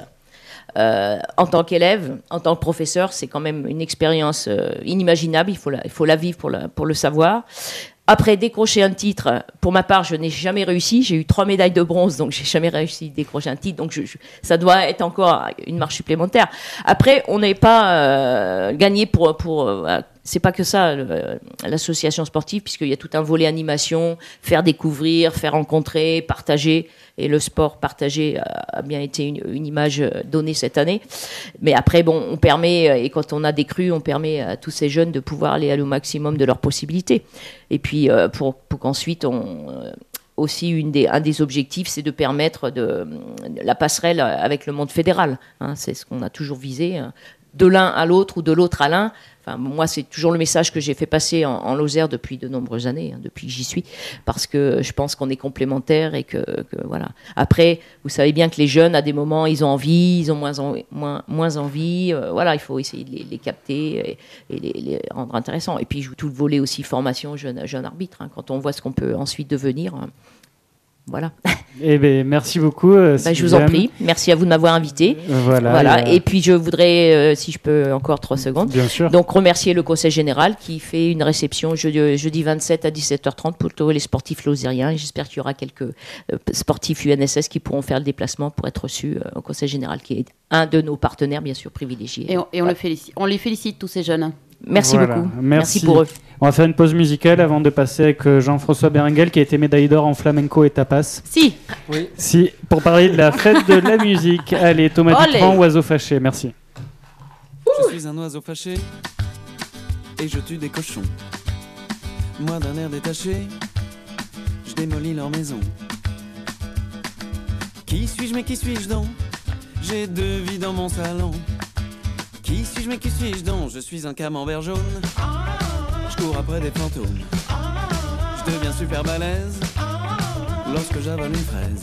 euh, en tant qu'élève, en tant que professeur, c'est quand même une expérience euh, inimaginable. Il faut la, il faut la vivre pour, la, pour le savoir. Après, décrocher un titre, pour ma part, je n'ai jamais réussi. J'ai eu trois médailles de bronze, donc j'ai jamais réussi à décrocher un titre. Donc je, je- ça doit être encore une marche supplémentaire. Après, on n'est pas euh, gagné pour... pour euh, c'est pas que ça, le- l'association sportive, puisqu'il y a tout un volet animation, faire découvrir, faire rencontrer, partager. Et le sport partagé a, a bien été une, une image donnée cette année. Mais après, bon, on permet, et quand on a des crues, on permet à tous ces jeunes de pouvoir aller au maximum de leurs possibilités. Et puis, euh, pour, pour qu'ensuite, on, euh, aussi, une des, un des objectifs, c'est de permettre de, de la passerelle avec le monde fédéral. Hein, c'est ce qu'on a toujours visé, hein, de l'un à l'autre ou de l'autre à l'un. Enfin, moi, c'est toujours le message que j'ai fait passer en, en Lozère depuis de nombreuses années, hein, depuis que j'y suis, parce que je pense qu'on est complémentaires et que, que voilà. Après, vous savez bien que les jeunes, à des moments, ils ont envie, ils ont moins, en- moins, moins envie. euh, voilà, il faut essayer de les, les capter et, et les, les rendre intéressants. Et puis, je joue tout le volet aussi formation jeune, jeune arbitre. Hein, quand on voit ce qu'on peut ensuite devenir, hein, voilà. Eh ben, merci beaucoup. euh, Bah, je vous en Sylviane. prie. Merci à vous de m'avoir invité. Voilà. Voilà. et, euh, Et puis je voudrais, euh, si je peux encore trois secondes, Bien sûr. donc remercier le Conseil général qui fait une réception jeudi, jeudi vingt-sept à dix-sept heures trente pour tous les sportifs lozériens. Et j'espère qu'il y aura quelques euh, sportifs U N S S qui pourront faire le déplacement pour être reçus euh, au Conseil général, qui est un de nos partenaires, bien sûr, privilégiés. Et on, et on le félicite, on les félicite, tous ces jeunes. Merci Voilà. beaucoup. Merci. pour eux. On va faire une pause musicale avant de passer avec euh, Jean-François Berenguel qui a été médaillé d'or en flamenco et tapas. Si, Oui. Si, pour parler de la fête de la musique. Allez, Thomas Olé. Dutronc, oiseau fâché, merci. Je suis un oiseau fâché et je tue des cochons. Moi d'un air détaché, je démolis leur maison. Qui suis-je mais qui suis-je donc? J'ai deux vies dans mon salon. Qui suis-je mais qui suis-je donc? Je suis un camembert jaune. Je cours après des fantômes. Je deviens super balèze lorsque j'avale une fraise.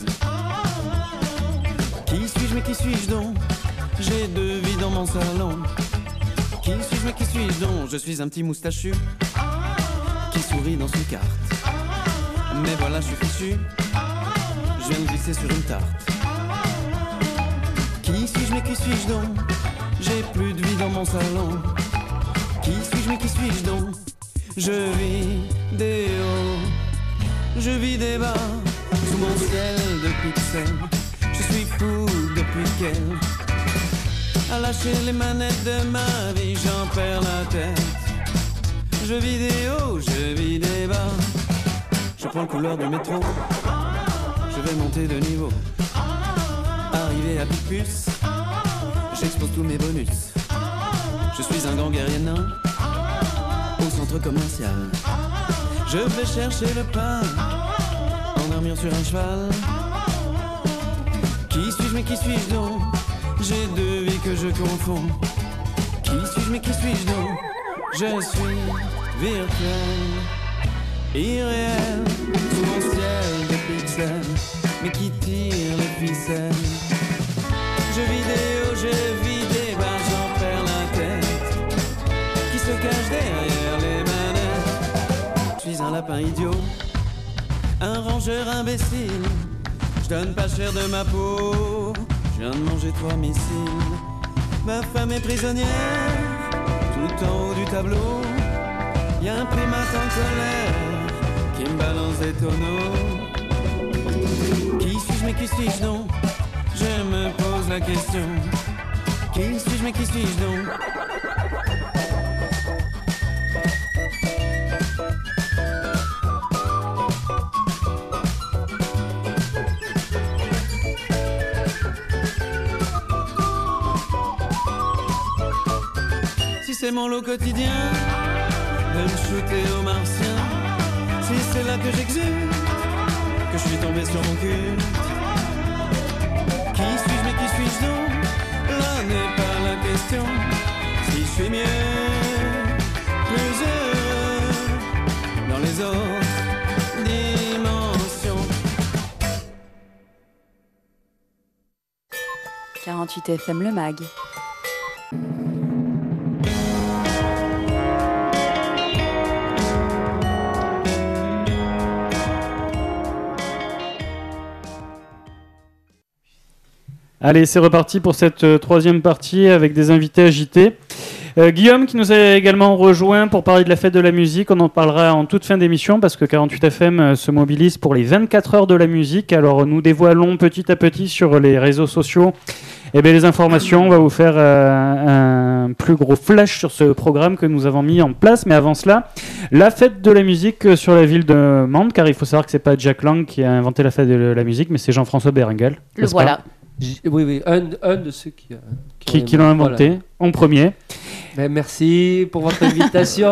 Qui suis-je mais qui suis-je donc? J'ai deux vies dans mon salon. Qui suis-je mais qui suis-je donc? Je suis un petit moustachu qui sourit dans une carte. Mais voilà, je suis fichu. Je viens de glisser sur une tarte. Qui suis-je mais qui suis-je donc? J'ai plus de vie dans mon salon. Qui suis-je mais qui suis-je donc? Je vis des hauts, je vis des bas, sous mon ciel de pixels. Je suis fou depuis qu'elle a lâché les manettes de ma vie, j'en perds la tête. Je vis des hauts, je vis des bas. Je prends le couloir du métro, je vais monter de niveau. Arrivé à Picpus, j'expose tous mes bonus. Je suis un grand guerrier nain au centre commercial. Je vais chercher le pain en armure sur un cheval. Qui suis-je mais qui suis-je donc? J'ai deux vies que je confonds. Qui suis-je mais qui suis-je donc? Je suis virtuel, irréel, sous mon ciel de pixels, mais qui tire les ficelles. Je vis des hauts, je vis des bas, j'en perds la tête. Qui se cache derrière les manettes? Je suis un lapin idiot, un rangeur imbécile. Je donne pas cher de ma peau, je viens de manger trois missiles. Ma femme est prisonnière, tout en haut du tableau. Y'a un primate en colère qui me balance des tonneaux. Qui suis-je mais qui suis-je donc? Je me pose la question. Qui suis-je mais qui suis-je donc? Si c'est mon lot quotidien de me shooter aux martiens, si c'est là que j'exulte, que je suis tombé sur mon cul. Qui suis-je mais qui suis-je donc? Là n'est pas la question. Si je suis mieux, plus heureux dans les autres dimensions. quarante-huit F M Le Mag. Allez, c'est reparti pour cette euh, troisième partie avec des invités agités. Euh, Guillaume qui nous a également rejoint pour parler de la fête de la musique. On en parlera en toute fin d'émission parce que quarante-huit F M euh, se mobilise pour les vingt-quatre heures de la musique. Alors nous dévoilons petit à petit sur les réseaux sociaux eh bien, les informations. On va vous faire euh, un plus gros flash sur ce programme que nous avons mis en place. Mais avant cela, la fête de la musique sur la ville de Mende, car il faut savoir que c'est pas Jack Lang qui a inventé la fête de la musique, mais c'est Jean-François Berenguel. Le voilà. J- Oui, oui, un, un de ceux qui, euh, Qui, qui l'ont inventé voilà. en premier. Ben, merci pour votre invitation.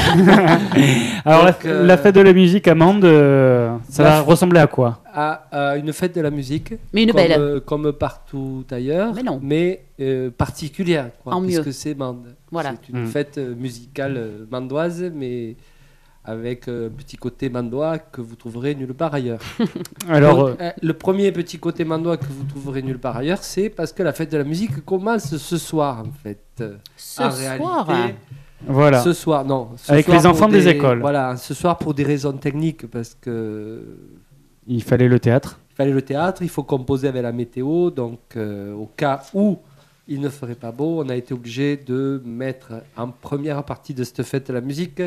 Alors Donc, la, euh, la fête de la musique à Mende, euh, ça la va f- ressembler à quoi? À, à une fête de la musique, Mais une comme, belle. euh, comme partout ailleurs, Mais non. mais euh, particulière, quoi, En puisque mieux. c'est Mende. Voilà. C'est une Mm. fête euh, musicale euh, mandoise, mais avec euh, un petit côté mandois que vous trouverez nulle part ailleurs. Alors, Donc, euh, euh, le premier petit côté mandois que vous trouverez nulle part ailleurs, c'est parce que la fête de la musique commence ce soir, en fait. Ce En soir. réalité, voilà. Ce soir, non. ce Avec soir les pour enfants des écoles. Voilà, ce soir pour des raisons techniques, parce que Il fallait le théâtre. il fallait le théâtre, il faut composer avec la météo, donc euh, au cas où il ne ferait pas beau, on a été obligé de mettre en première partie de cette fête de la musique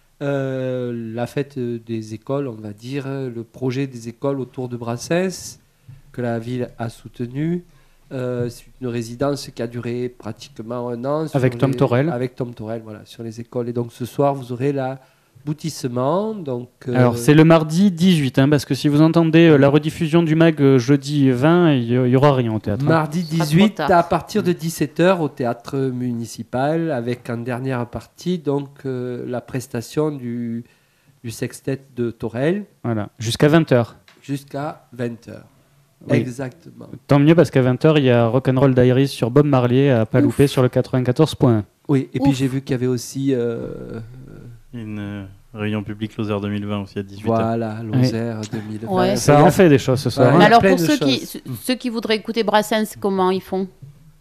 euh, la fête des écoles, on va dire, le projet des écoles autour de Brassens, que la ville a soutenu. Euh, c'est une résidence qui a duré pratiquement un an. sur Avec Tom les- Torel. Avec Tom Torel, voilà, sur les écoles. Et donc ce soir, vous aurez l'aboutissement. Donc, euh, Alors c'est le mardi dix-huit, hein, parce que si vous entendez euh, la rediffusion du mag euh, jeudi vingt, il y, y aura rien au théâtre. hein. mardi sera trop dix-huit tard. à partir de dix-sept heures au théâtre municipal, avec en dernière partie donc euh, la prestation du, du sextet de Torel Voilà, jusqu'à vingt heures. jusqu'à vingt heures. Oui. Exactement. Tant mieux parce qu'à vingt heures, il y a Rock'n'Roll Diaries sur Bob Marley à pas louper sur le quatre-vingt-quatorze point un. Oui, et puis Ouf. j'ai vu qu'il y avait aussi euh, Une euh, réunion publique Lozère deux mille vingt aussi à dix-huit heures. voilà, Lozère deux mille vingt. Ouais. Ça en fait des choses ce soir. Ouais. hein. Mais Il y a alors plein pour de ceux qui, choses. ceux- ceux qui voudraient écouter Brassens, comment ils font?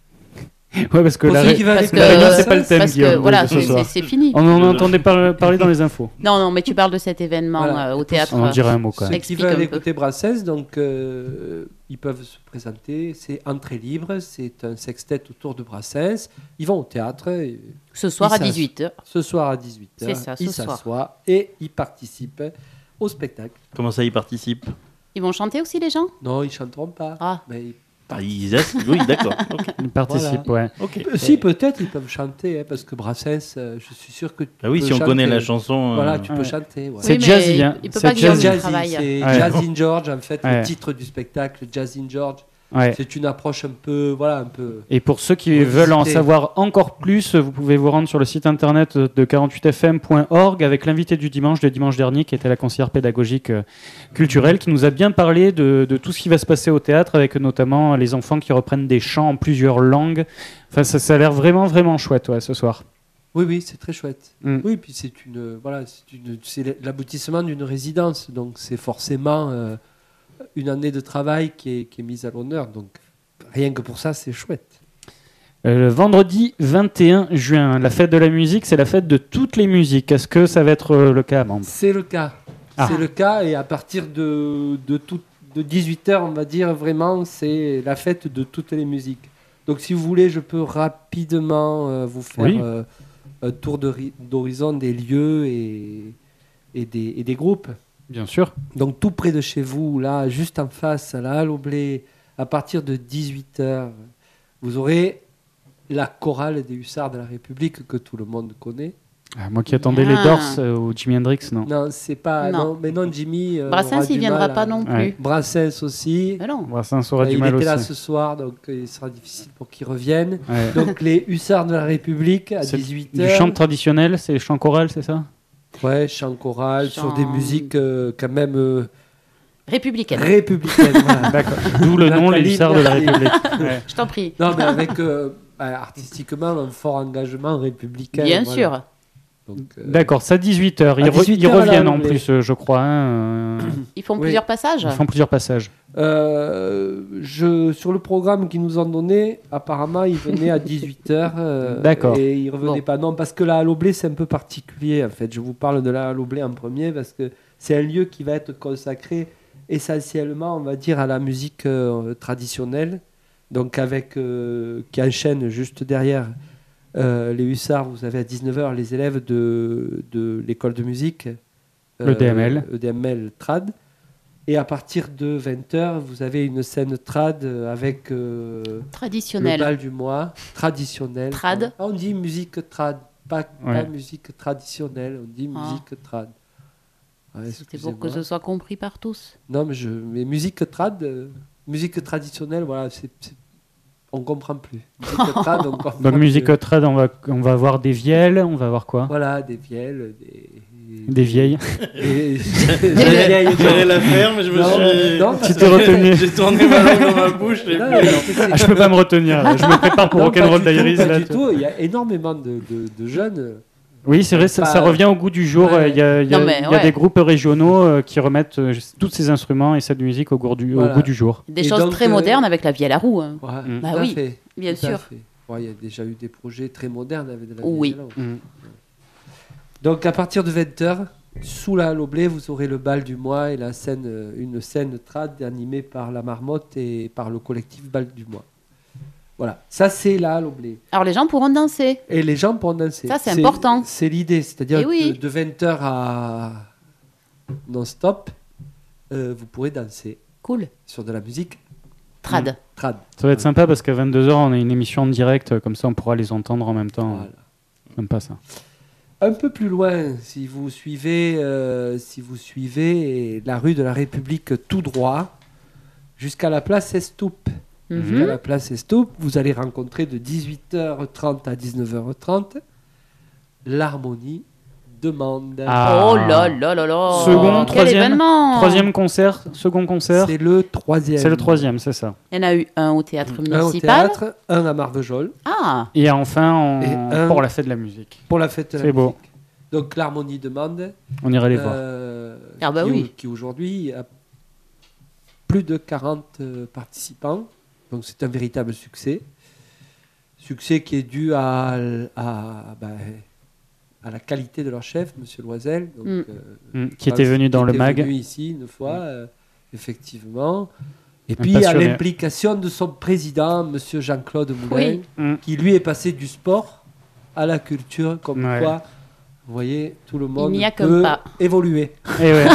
Ouais, parce que Pour la, ceux ré- qui veulent Parce écouter la réunion, que- c'est pas le thème, Parce que Guillaume, de- voilà, de ce c'est soir. c'est- c'est fini. On en entendait par- parler dans les infos. Non, non, mais tu parles de cet événement Voilà. euh, au théâtre. On en dirait un mot quand Ceux même. qui Explique veulent un peu. écouter Brassens, donc euh, ils peuvent se présenter. C'est entrée libre, c'est un sextet autour de Brassens. Ils vont au théâtre et Ce soir Ils à s'ass- dix-huit heures. ce soir à dix-huit heures. C'est ça, ce ils soir. s'assoient et ils participent au spectacle. Comment ça, ils participent? Ils vont chanter aussi les gens? Non, ils chanteront pas. Ah. Mais ils- Ah, ils ass- Oui, d'accord. Ok. Ils participent, ouais. Ok. Euh, Si, peut-être ils peuvent chanter, hein, parce que Brassens, euh, je suis sûr que tu Ah oui, peux si on chanter. connaît la chanson. euh, Voilà, tu peux Ouais. chanter. voilà. C'est Oui, mais jazzy, hein. Il peut C'est pas Guillaume jazzy. qui Jazzy, travaille. c'est Ouais. Jazz in George, en fait, Ouais. le titre du spectacle, Jazz in George. Ouais. C'est une approche un peu, voilà, un peu. Et pour ceux qui Revisiter. veulent en savoir encore plus, vous pouvez vous rendre sur le site internet de quarante-huit f m point org avec l'invité du dimanche, de dimanche dernier, qui était la conseillère pédagogique euh, culturelle, qui nous a bien parlé de, de tout ce qui va se passer au théâtre, avec notamment les enfants qui reprennent des chants en plusieurs langues. Enfin, ça, ça a l'air vraiment, vraiment chouette, ouais, ce soir. Oui, oui, c'est très chouette. Mm. Oui, puis c'est une, voilà, c'est une, c'est l'aboutissement d'une résidence, donc c'est forcément euh, une année de travail qui est, qui est mise à l'honneur. Donc rien que pour ça, c'est chouette. Euh, le vendredi vingt et un juin, la fête de la musique, c'est la fête de toutes les musiques. Est-ce que ça va être euh, le cas à Mende? C'est le cas. Ah. C'est le cas, et à partir de, de, tout, de dix-huit heures, on va dire, vraiment, c'est la fête de toutes les musiques. Donc si vous voulez, je peux rapidement euh, vous faire Oui. euh, un tour de ri- d'horizon des lieux et, et, des, et des groupes. Bien sûr. Donc tout près de chez vous, là, juste en face, à la Halle au Blé, à partir de dix-huit heures, vous aurez la chorale des Hussards de la République que tout le monde connaît. Ah, moi qui attendais Bien. les Doors euh, ou Jimi Hendrix, non. Non, c'est pas. Non. Non. mais non, Jimmy. euh, Brassens, aura il du viendra mal à- pas non plus. Ouais. Brassens aussi. Mais non. Brassens aura Euh, du il mal était là aussi. ce soir, donc euh, il sera difficile pour qu'il revienne. Ouais. Donc les Hussards de la République à C'est dix-huit Du heures. chant traditionnel, c'est chant choral, c'est ça? Ouais, chant choral, Chant- sur des musiques euh, quand même euh, Républicaine. républicaines. Voilà. D'accord. D'où le nom, les Nathalie, Hussards de la merci. République. Ouais. Je t'en prie. Non, mais avec euh, bah, artistiquement un fort engagement républicain. Bien voilà. sûr. Donc, euh, D'accord, c'est à dix-huit heures. Ils, À re- dix-huit ils heures, là, reviennent en mais- plus, euh, je crois. hein, euh, Ils font Oui. plusieurs passages. Ils font plusieurs passages. Euh, je, sur le programme qu'ils nous ont donné, apparemment, ils venaient à dix-huit heures. euh, D'accord. Et ils revenaient Bon. pas. Non, parce que la Halle au Blé, c'est un peu particulier, en fait. Je vous parle de la Halle au Blé en premier, parce que c'est un lieu qui va être consacré essentiellement, on va dire, à la musique euh, traditionnelle. Donc, avec, euh, qui enchaîne juste derrière euh, les Hussards, vous avez à dix-neuf heures les élèves de, de l'école de musique. Le D M L. E D M L Trad. Et à partir de vingt heures, vous avez une scène trad euh, avec euh, le Traditionnel. bal du mois, traditionnel. Trad. Ah, on dit musique trad, pas, Ouais. pas musique traditionnelle, on dit Ah. musique trad. Ouais, C'était pour que excusez-moi. ce soit compris par tous. Non, mais, je, mais musique trad, euh, musique traditionnelle, voilà, c'est, c'est- on comprend plus. Musique trad, on comprend Donc, plus. musique trad, on va, on va avoir des vielles, on va avoir quoi? Voilà, des vielles, des... Des vieilles. des- des J'allais vieilles, j'allais la faire, mais je me Non, suis. non, Tu parce t'es que- retenu. J'ai tourné ma langue dans ma bouche. Et Non, puis, mais non. parce que c'est- Ah, je peux pas me retenir. Je me prépare pour Non, Rock'n'Roll pas du tout, Diaries. pas là, du tu- tout. Il y a énormément de, de, de jeunes. Oui, c'est vrai, ça, ça Pas- revient au goût du jour. Ouais. Il y a, il y a- Non, mais il y a ouais. des groupes régionaux euh, qui remettent euh, tous ces instruments et cette musique au goût du, au Voilà. goût du jour. Des Et choses donc, très euh, modernes avec la vielle à roue. hein. Ouais, Mm. tout Bah à oui, fait, bien tout à sûr. fait. Ouais, il y a déjà eu des projets très modernes avec de la Oui. vielle. Mm. Donc à partir de vingt heures, sous la Halle au Blé, vous aurez le bal du mois et la scène, euh, une scène trad animée par la Marmotte et par le collectif Bal du mois. Voilà, ça c'est la Halle au Blé. Alors les gens pourront danser. Et les gens pourront danser. Ça, c'est important. C'est l'idée, c'est-à-dire Eh oui. que de vingt heures à non-stop, euh, vous pourrez danser Cool. sur de la musique Trad. trad. Ça va être sympa parce qu'à vingt-deux heures, on a une émission en direct, euh, comme ça on pourra les entendre en même temps. Voilà. Sympa ça. Un peu plus loin, si vous suivez, euh, si vous suivez la rue de la République tout droit, jusqu'à la place Estoupe. Mhm. Jusqu'à la place Estoupe, vous allez rencontrer de dix-huit heures trente à dix-neuf heures trente l'harmonie demande. Ah. Oh là là là là. Second, Quel troisième, événement. Troisième concert, second concert. C'est le troisième. C'est le troisième, c'est ça. Il y en a eu un au théâtre Un au municipal. théâtre, un à Marvejols Ah. Et enfin, en- Et un- pour la fête de la musique. pour la fête de la C'est beau. musique. Donc l'harmonie demande. On ira les voir. euh, Ah bah qui, oui. qui aujourd'hui a plus de quarante euh, participants. Donc c'est un véritable succès. Succès qui est dû à, à, ben, à la qualité de leur chef, Monsieur Loisel. Donc, Mm. euh, Mm, qui je était pense venu qu'il dans le était mag. venu ici une fois, Mm. euh, effectivement. Et Un puis à passionné. l'implication de son président, Monsieur Jean-Claude Moulin, Oui. Mm. qui lui est passé du sport à la culture, comme Ouais. quoi, vous voyez, tout le monde n'y a qu'un peut pas. évoluer. Et ouais.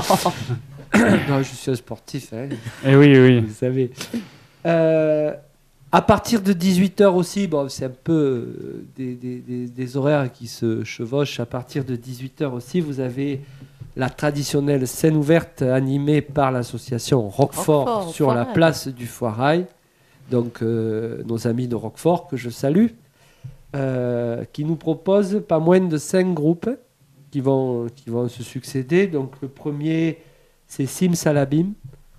Non, je suis un sportif, hein, Et oui, oui. vous savez. Euh, à partir de dix-huit heures aussi, bon, c'est un peu euh, des, des- des- des horaires qui se chevauchent. À partir de dix-huit heures aussi, vous avez la traditionnelle scène ouverte animée par l'association Roquefort, Roquefort, sur la Foirail. place du Foirail. Donc, euh, nos amis de Roquefort, que je salue, euh, qui nous proposent pas moins de cinq groupes qui vont, qui vont se succéder. Donc, le premier, c'est Sim Salabim.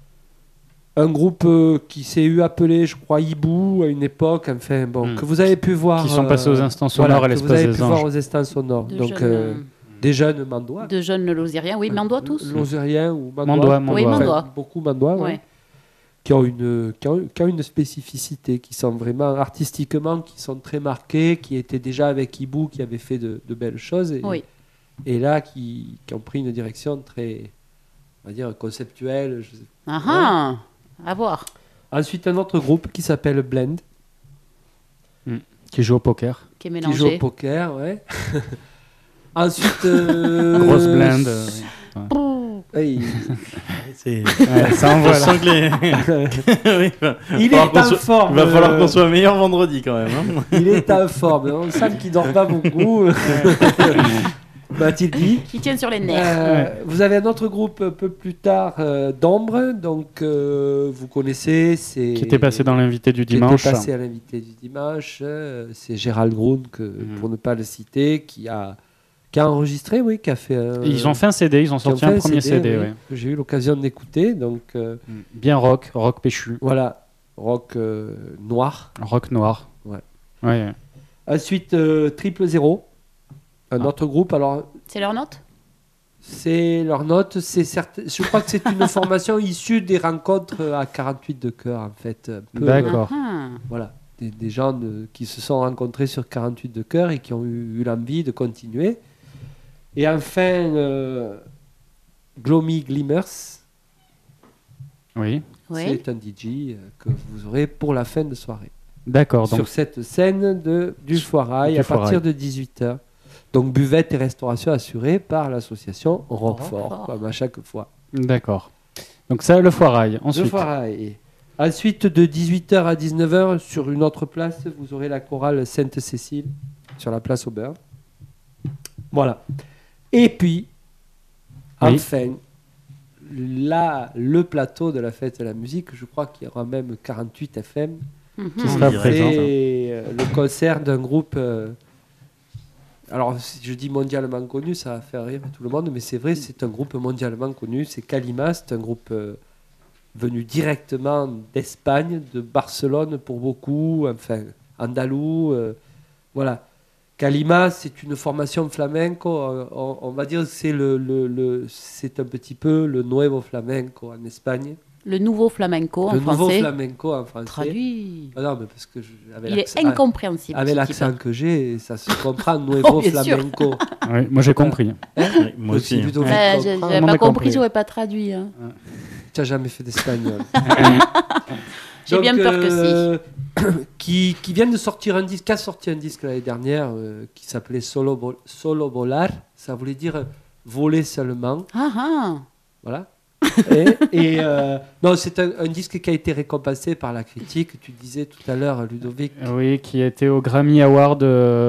Un groupe euh, qui s'est eu appelé, je crois, Hibou à une époque, enfin bon, Mm. que vous avez pu voir. Qui sont passés aux instants voilà, sonores à que vous l'espace avez des pu anges. voir aux instants sonores. De Donc, jeunes, euh, euh, des jeunes mandois. de jeunes Lozériens. Oui, mais on doit tous. Lozériens ou mandois. Mandois, Mandois. Oui, Enfin, mandois. beaucoup mandois, ouais, Ouais. qui, ont une, qui, ont, qui ont une spécificité, qui sont vraiment artistiquement, qui sont très marqués, qui étaient déjà avec Hibou, qui avait fait de, de belles choses. Et, Oui. et là qui, qui ont pris une direction très, on va dire, conceptuelle. Je sais- Ah ah, à voir. Ensuite, un autre groupe qui s'appelle Blend, Qui joue au poker. Qui est qui mélangé. joue au poker, ouais. Ensuite, euh, Grosse blend. euh, oui. C'est... ouais, ça Je envoie là. sens que les... Oui, va- Il falloir est qu'on en soit- forme. Il va falloir euh, qu'on soit meilleur vendredi quand même. hein. Il est en forme. On sent qu'il dort pas beaucoup. M'a-t-il dit. Qui tient sur les nerfs. Euh, Vous avez un autre groupe un peu plus tard euh, d'Ombre, donc euh, vous connaissez, c'est Qui était passé dans l'invité du qui dimanche. était passé à l'invité du dimanche. euh, c'est Gérald Grun, que, Mhm. pour ne pas le citer, qui a qui a enregistré, oui, qui a fait. un- Ils ont fait un C D, ils ont qui ont sorti fait un premier C D. oui, ouais. que j'ai eu l'occasion d'écouter, donc euh, Bien rock, rock péchu, voilà, rock euh, noir. rock noir. Ouais. Ouais. Ensuite, euh, Triple Zéro, un Ah. autre groupe. Alors, C'est leur note c'est leur note, c'est certain. Je crois que c'est une formation issue des rencontres à quarante-huit de cœur, en fait. un peu, D'accord. Ah, Voilà, des, des gens de- qui se sont rencontrés sur quarante-huit de cœur et qui ont eu, eu l'envie de continuer. Et enfin, euh, Gloomy Glimmers, Oui. oui. c'est un D J euh, que vous aurez pour la fin de soirée. D'accord. Donc, Sur cette scène de, du Foirail Du à partir Foirail. de dix-huit heures. Donc buvette et restauration assurée par l'association Roquefort, Roquefort. comme à chaque fois. d'accord. Donc ça, le foirail. Le Ensuite. Foirail. Ensuite, de dix-huit heures à dix-neuf heures, sur une autre place, vous aurez la chorale Sainte-Cécile, sur la place Aubert. Voilà. Et puis, Oui. enfin, là, le plateau de la fête de la musique, je crois qu'il y aura même quarante-huit F M. Mhm. Qui sera Direct. présent. C'est euh, le concert d'un groupe. euh, alors, si je dis mondialement connu, ça va faire rire tout le monde, mais c'est vrai, c'est un groupe mondialement connu. C'est Kalima, c'est un groupe euh, venu directement d'Espagne, de Barcelone pour beaucoup, enfin, andalou. euh, voilà. Kalima, c'est une formation flamenco. euh, On, on va dire que c'est le, le, le- c'est un petit peu le nuevo flamenco en Espagne. Le nouveau flamenco en le nouveau français. flamenco en français. Traduit. Ah non, mais parce que je, avec Il est l'accent- incompréhensible. avec ce l'accent type. que j'ai, ça se comprend nuevo Oh, bien sûr. flamenco. Oui, moi j'ai compris. Oui, moi Je suis aussi. plutôt Ouais. vite Bah, comprendre. j'ai- Tout le J'avais monde pas a compris, compris. j'aurais pas traduit. hein. Tu n'as jamais fait d'espagnol. J'ai bien Donc, peur que euh, qui, qui vient de sortir un disque, qui a sorti un disque l'année dernière euh, qui s'appelait Solo, Vol- Solo Volar. Ça voulait dire euh, voler seulement. Ah ah. Voilà. et et, euh, non, c'est un, un disque qui a été récompensé par la critique. Tu disais tout à l'heure, Ludovic. Oui, qui était au Grammy Award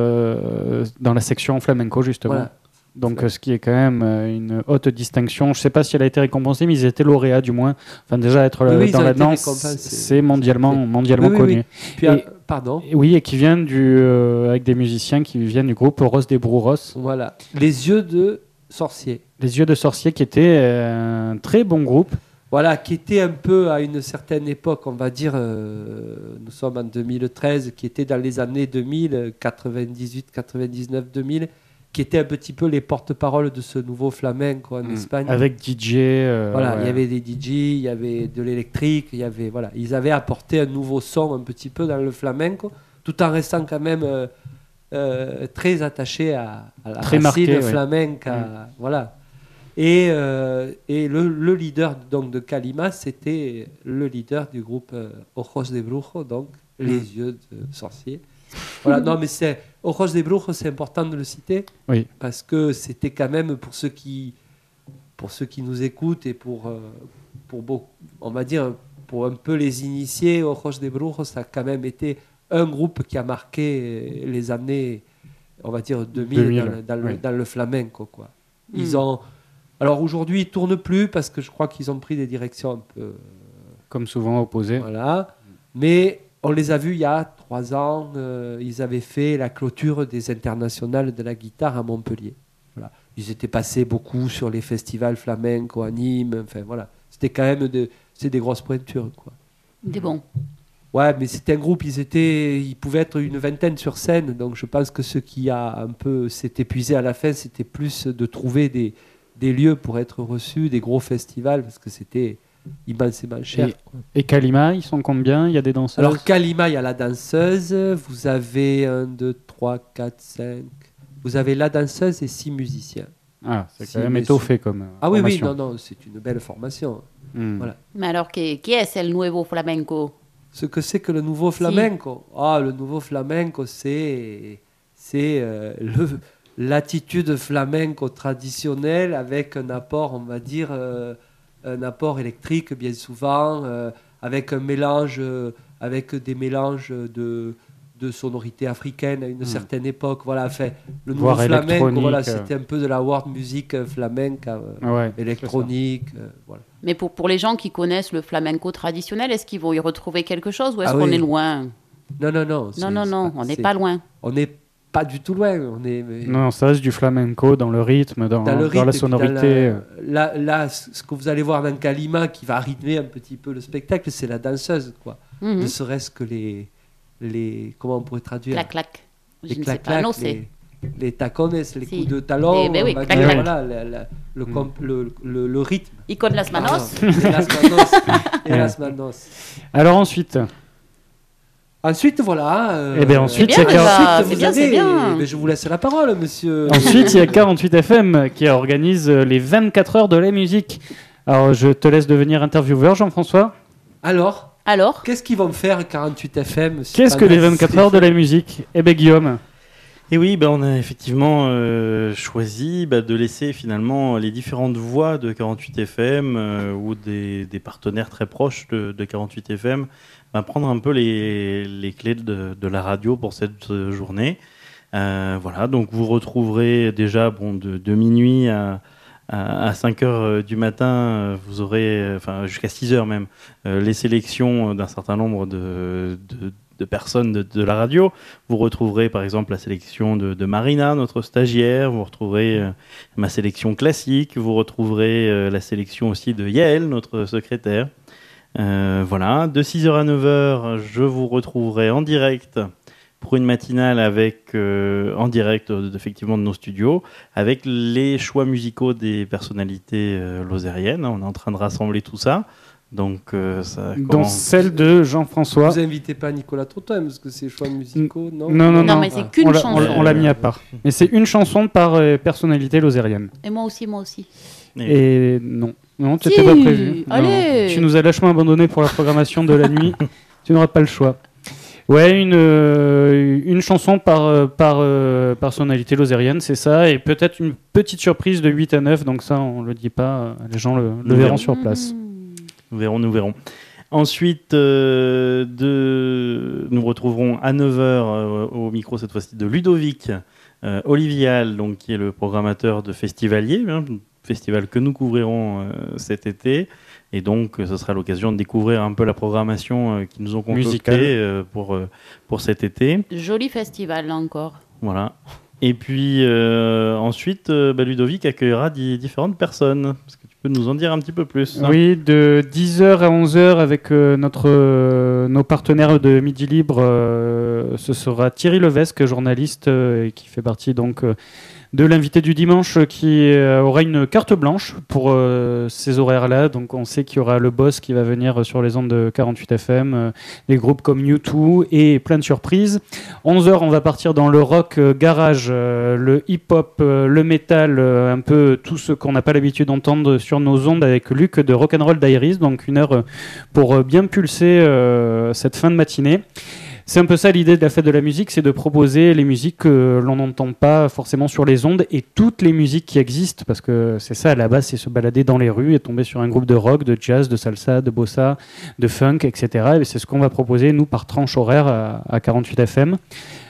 euh, dans la section flamenco justement. Voilà. Donc, euh, ce qui est quand même euh, une haute distinction. Je ne sais pas si elle a été récompensée, mais ils étaient lauréats du moins. Enfin, déjà être Oui, euh, oui, ils dans ont la été danse, récompensés. c'est mondialement, mondialement Oui, oui, connu. oui. Puis, Et- euh, pardon. Et oui, et qui vient du, euh, avec des musiciens qui viennent du groupe Rose des Brouros. Voilà. Les yeux de sorcier. Les Yeux de Sorcier, qui était euh, un très bon groupe. Voilà, qui était un peu à une certaine époque, on va dire, euh, nous sommes en deux mille treize, qui était dans les années deux mille, quatre-vingt-dix-huit, quatre-vingt-dix-neuf, deux mille, qui était un petit peu les porte-paroles de ce nouveau flamenco en Mm. Espagne. Avec D J. euh, Voilà, ouais. il y avait des D J, il y avait de l'électrique, il y avait, voilà, ils avaient apporté un nouveau son un petit peu dans le flamenco, tout en restant quand même euh, euh, très attaché à, à la Très racine marqué, ouais. flamenque, à- voilà. Et, euh, et le, le leader donc de Kalima, c'était le leader du groupe euh, Ojos de Brujo, donc les Mm. yeux de sorcier. Voilà, non mais c'est Ojos de Brujo, c'est important de le citer, Oui. parce que c'était quand même pour ceux qui, pour ceux qui nous écoutent et pour, euh, pour beaucoup, on va dire pour un peu les initiés, Ojos de Brujo, ça a quand même été un groupe qui a marqué les années, on va dire deux mille, deux mille, dans, le, dans, le, oui. dans le flamenco, quoi. Ils Mm. ont, alors aujourd'hui, ils tournent plus parce que je crois qu'ils ont pris des directions un peu, Comme souvent opposé. voilà. Mais on les a vus il y a trois ans. euh, ils avaient fait la clôture des internationales de la guitare à Montpellier. Voilà. Ils étaient passés beaucoup sur les festivals flamenco à Nîmes. Enfin voilà, c'était quand même de, c'est des grosses pointures, quoi. Des bons. Ouais, mais c'était un groupe. Ils étaient, ils pouvaient être une vingtaine sur scène. Donc je pense que ce qui a un peu s'est épuisé à la fin, c'était plus de trouver des des lieux pour être reçus, des gros festivals, parce que c'était immensément cher. Et, et Kalima, ils sont combien? Il y a des danseuses? Alors, Kalima, il y a la danseuse. Vous avez un, deux, trois, quatre, cinq. Vous avez la danseuse et six musiciens. Ah, c'est Si, quand même mais étoffé comme. euh, Ah oui, oui, formation. non, non, c'est une belle formation. Hmm. Voilà. Mais alors, qui, qui est le nuevo flamenco? Ce que c'est que le nouveau flamenco. Ah, le nouveau flamenco, c'est c'est euh, le- l'attitude flamenco traditionnelle avec un apport, on va dire, euh, un apport électrique bien souvent, euh, avec un mélange, euh, avec des mélanges de de sonorités africaines à une Mm. certaine époque. Voilà, enfin, le nouveau Voire flamenco, électronique, voilà, euh. c'était un peu de la world music euh, flamenca, euh, Ouais, électronique, euh, voilà. Mais pour, pour les gens qui connaissent le flamenco traditionnel, est-ce qu'ils vont y retrouver quelque chose ou est-ce Ah qu'on oui. est loin? Non, non, non. c'est- Non, non, c'est non, pas- on n'est c'est- pas loin. On n'est pas du tout loin. On est mais- Non, ça reste du flamenco dans le rythme, dans, dans le rythme, dans la et puis dans sonorité. la- là, là, ce que vous allez voir dans Kalima qui va rythmer un petit peu le spectacle, c'est la danseuse, quoi. Mhm. Ne serait-ce que les, les, comment on pourrait traduire Clac, clac. Les Je ne sais pas. clac-clac, Non, c'est. les, les tacones, les Si. coups de talon, Eh ben oui, on va clac, dire, clac. voilà, la- la- le, comp- le, le, le rythme. Y con las manos. Ah, et las manos. Et Ouais. las manos. Alors ensuite, Ensuite, voilà. euh, Eh ben, ensuite, C'est bien, il y a- déjà, ensuite, c'est vous bien, c'est avez- bien. mais je vous laisse la parole, monsieur. ensuite, il y a quarante-huit F M qui organise euh, les vingt-quatre heures de la musique. Alors, je te laisse devenir intervieweur, Jean-François. Alors, Alors, qu'est-ce qu'ils vont faire quarante-huit F M monsieur Qu'est-ce que les Panas vingt-quatre heures de la musique Eh bien, Guillaume. Et oui, ben, on a effectivement euh, choisi bah, de laisser finalement les différentes voix de quarante-huit F M euh, ou des, des partenaires très proches de, de quarante-huit F M bah, prendre un peu les, les clés de, de la radio pour cette euh, journée. Euh, voilà, donc vous retrouverez déjà bon, de, de minuit à, à, à cinq heures du matin, euh, vous aurez, euh, enfin jusqu'à six heures même, euh, les sélections d'un certain nombre de, de de personnes de, de la radio. Vous retrouverez par exemple la sélection de, de Marina, notre stagiaire, vous retrouverez euh, ma sélection classique, vous retrouverez euh, la sélection aussi de Yael, notre secrétaire. Euh, voilà, de six heures à neuf heures, je vous retrouverai en direct pour une matinale avec, euh, en direct euh, effectivement de nos studios, avec les choix musicaux des personnalités euh, lozériennes. On est en train de rassembler tout ça. Donc, euh, ça Dans commence. celle de Jean-François. Vous invitez pas Nicolas Totem parce que c'est choix musicaux, non Non, non, Non, non. mais c'est Ah. qu'une on l'a- chanson. on l'a- On l'a mis à part. Mais c'est une chanson par euh, personnalité lozérienne. et moi aussi, moi aussi. Et non, non, tu Si, n'étais pas prévu. Non, allez. non. Tu nous as lâchement abandonné pour la programmation de la nuit. Tu n'auras pas le choix. Ouais, une, euh, une chanson par, euh, par euh, personnalité lozérienne, c'est ça. Et peut-être une petite surprise de huit à neuf. Donc ça, on le dit pas. euh, Les gens le, le Nous verront verrons. sur place. Nous verrons, nous verrons. Ensuite, euh, de... nous retrouverons à neuf heures euh, au micro, cette fois-ci, de Ludovic euh, Olivial, donc, qui est le programmateur de Festivalier, hein, festival que nous couvrirons euh, cet été. Et donc, euh, ce sera l'occasion de découvrir un peu la programmation euh, qu'ils nous ont concoctée Musicale. euh, pour, euh, pour cet été. Joli festival, là encore. Voilà. Et puis euh, ensuite, euh, bah, Ludovic accueillera di- différentes personnes. Est-ce que tu peux nous en dire un petit peu plus, hein? Oui, de dix heures à onze heures avec euh, notre, euh, nos partenaires de Midi Libre, euh, ce sera Thierry Levesque, journaliste euh, et qui fait partie donc euh, de l'invité du dimanche euh, qui euh, aura une carte blanche pour euh, ces horaires-là. Donc on sait qu'il y aura le boss qui va venir sur les ondes de quarante-huit F M, euh, des groupes comme U deux et plein de surprises. onze heures, on va partir dans le rock euh, garage, euh, le hip-hop, euh, le métal, euh, un peu tout ce qu'on n'a pas l'habitude d'entendre sur nos ondes avec Luc de Rock'n'Roll Diaries. Donc une heure euh, pour euh, bien pulser euh, cette fin de matinée. C'est un peu ça l'idée de la fête de la musique, c'est de proposer les musiques que l'on n'entend pas forcément sur les ondes et toutes les musiques qui existent, parce que c'est ça à la base, c'est se balader dans les rues et tomber sur un groupe de rock, de jazz, de salsa, de bossa, de funk, et cetera. Et c'est ce qu'on va proposer, nous, par tranche horaire à, à quarante-huit F M.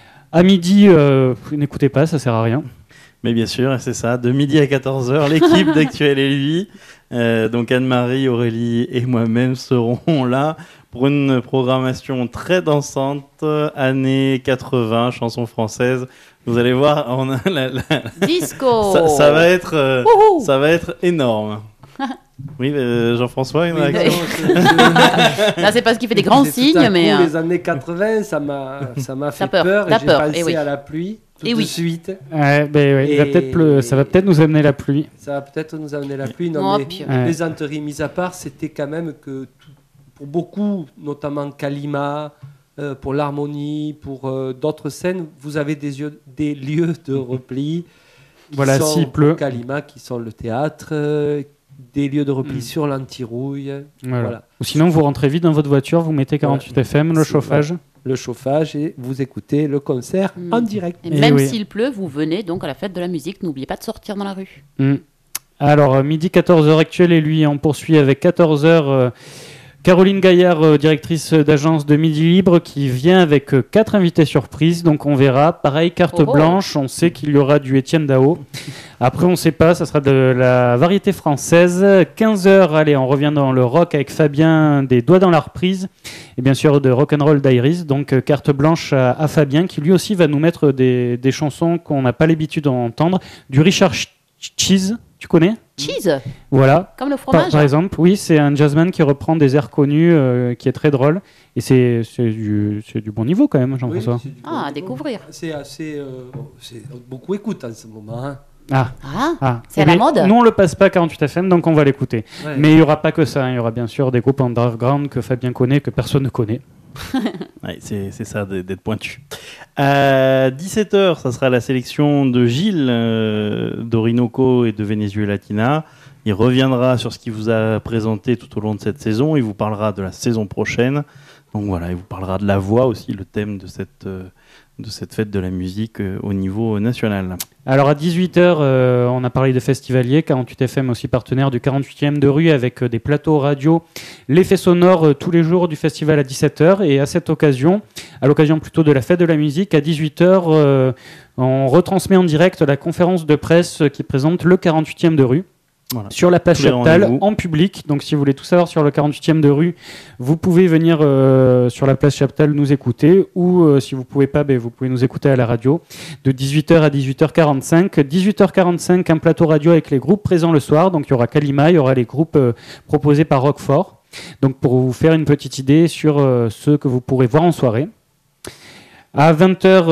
À midi, euh, n'écoutez pas, ça sert à rien. Mais bien sûr, c'est ça. De midi à quatorze heures, l'équipe d'Actuel et lui, euh, donc Anne-Marie, Aurélie et moi-même seront là pour une programmation très dansante, années quatre-vingts, chansons françaises. Vous allez voir, on a la, la- Disco. ça, ça va être, euh, Wouhou. ça va être énorme. Oui, euh, Jean-François, une Oui, réaction non, je- Là, c'est parce qu'il fait des grands C'est tout à signes, coup, mais. euh, les années quatre-vingts, ça m'a, ça m'a fait T'as peur, peur, t'as et j'ai peur, pensé eh oui. à la pluie tout Eh de oui. suite. Ouais, ben, ouais, il va Et- peut-être pleu- ça va peut-être nous amener la pluie. Ça va peut-être nous amener la pluie. Non, Oh, mais puis- Ouais. plaisanterie mise à part, c'était quand même que tout- pour beaucoup, notamment Kalima, euh, pour l'harmonie, pour euh, d'autres scènes, vous avez des, yeux- des lieux de repli qui Voilà, sont s'il pleut. au Calima, qui sont le théâtre, euh, des lieux de repli Mm. sur l'Antirouille. Voilà. Voilà. Ou sinon, vous rentrez vite dans votre voiture, vous mettez quarante-huit F M, le C'est- chauffage. Le chauffage et vous écoutez le concert Mm. en direct. Et Eh même oui. s'il pleut, vous venez donc à la fête de la musique. N'oubliez pas de sortir dans la rue. Mm. Alors, euh, midi quatorze heures actuelle, et lui, on poursuit avec quatorze heures. euh, Caroline Gaillard, euh, directrice d'agence de Midi Libre, qui vient avec euh, quatre invités surprises. Donc, on verra. Pareil, carte Oh oh. blanche. On sait qu'il y aura du Étienne Dao. Après, on ne sait pas. Ça sera de la variété française. quinze heures, allez, on revient dans le rock avec Fabien des Doigts dans la reprise. Et bien sûr, de Rock'n'Roll Diaries. Donc, euh, carte blanche à, à Fabien, qui lui aussi va nous mettre des, des chansons qu'on n'a pas l'habitude d'entendre. Du Richard Ch- Cheese. Tu connais? Cheese, Voilà. comme le Par, fromage. par exemple, oui, c'est un jazzman qui reprend des airs connus, euh, qui est très drôle. Et c'est c'est du, c'est du bon niveau quand même, Jean-François. c'est du Ah, à bon- découvrir. C'est assez. euh, c'est- beaucoup écoutent en ce moment. hein. Ah, Ah, ah. c'est à Eh la bien, mode. Nous, on le passe pas à quarante-huit F M, donc on va l'écouter. Ouais. Mais il n'y aura pas que ça. hein. Il y aura bien sûr des groupes underground que Fabien connaît, que personne ne connaît. Ouais, c'est c'est ça d- d'être pointu. À dix-sept heures, ça sera la sélection de Gilles euh, d'Orinoco et de Venezuelatina. Il reviendra sur ce qu'il vous a présenté tout au long de cette saison. Il vous parlera de la saison prochaine. Donc voilà, il vous parlera de la voix aussi, le thème de cette, euh, de cette fête de la musique euh, au niveau national. Alors à dix-huit heures, euh, on a parlé de festivaliers, quarante-huit F M aussi partenaire du quarante-huitième de rue avec euh, des plateaux radio, l'effet sonore euh, tous les jours du festival à dix-sept heures. Et à cette occasion, à l'occasion plutôt de la fête de la musique, à dix-huit heures, euh, on retransmet en direct la conférence de presse qui présente le quarante-huitième de rue. Voilà. Sur la place Tous les Chaptal, rendez-vous. en public. Donc, si vous voulez tout savoir sur le quarante-huitième de rue, vous pouvez venir euh, sur la place Chaptal nous écouter. Ou euh, si vous ne pouvez pas, ben, vous pouvez nous écouter à la radio de dix-huit heures à dix-huit heures quarante-cinq. dix-huit heures quarante-cinq, un plateau radio avec les groupes présents le soir. Donc, il y aura Kalima, il y aura les groupes euh, proposés par Roquefort. Donc, pour vous faire une petite idée sur euh, ceux que vous pourrez voir en soirée. À vingt heures,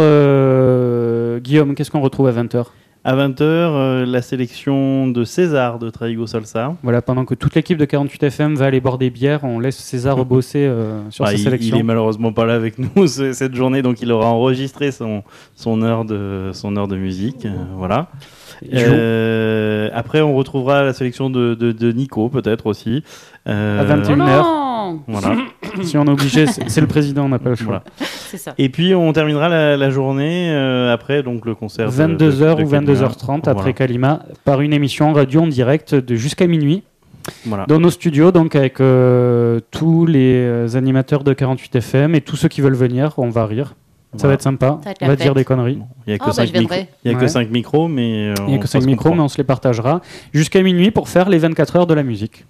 euh, Guillaume, qu'est-ce qu'on retrouve à vingt heures? À vingt heures, euh, la sélection de César de Traigo Salsa. Voilà, pendant que toute l'équipe de quarante-huit F M va aller boire des bières, on laisse César bosser euh, sur Bah, sa il, sélection. il est malheureusement pas là avec nous ce- cette journée, donc il aura enregistré son, son, heure, de, son heure de musique. euh, voilà. Il joue. Euh, après, on retrouvera la sélection de, de, de Nico, peut-être aussi. Euh, À vingt et Oh une heures. non, Voilà. Si on est obligé, c'est c'est le président, on n'a pas le choix. Voilà. c'est ça. Et puis, on terminera la, la journée euh, après donc, le concert de- vingt-deux heures de- de ou vingt-deux heures Kalima. trente Voilà. après Kalima, par une émission radio en direct de jusqu'à minuit Voilà. dans nos studios, donc avec euh, tous les euh, animateurs de quarante-huit F M et tous ceux qui veulent venir, on va rire. Ça Voilà. va être sympa, Ça va être on la va dire fête. des conneries. Il n'y a que Ah, bah, cinq je viendrai. micros, il y a que Ouais. cinq micros, mais. euh, Il n'y a on- que ça cinq se micros, comprend. mais on se les partagera jusqu'à minuit pour faire les vingt-quatre heures de la musique.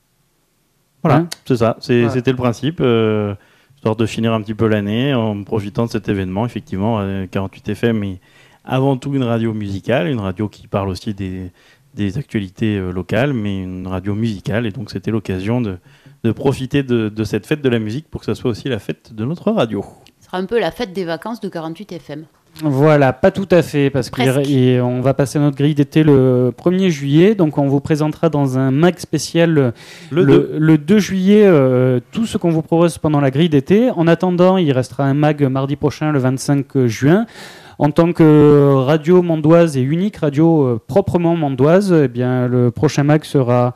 Voilà, Hein c'est ça, c'est- Ouais. c'était le principe, euh, histoire de finir un petit peu l'année en profitant de cet événement. Effectivement, euh, quarante-huit F M est avant tout une radio musicale, une radio qui parle aussi des, des actualités euh, locales, mais une radio musicale. Et donc, c'était l'occasion de, de profiter de, de cette fête de la musique pour que ça soit aussi la fête de notre radio. Ce sera un peu la fête des vacances de quarante-huit F M. Voilà, pas tout à fait, parce Presque. qu'on va passer notre grille d'été le premier juillet, donc on vous présentera dans un mag spécial le, Le le, deux. le deux juillet euh, tout ce qu'on vous propose pendant la grille d'été. En attendant, il restera un mag mardi prochain, le vingt-cinq juin. En tant que radio mandoise et unique radio euh, proprement mandoise, eh bien, le prochain mag sera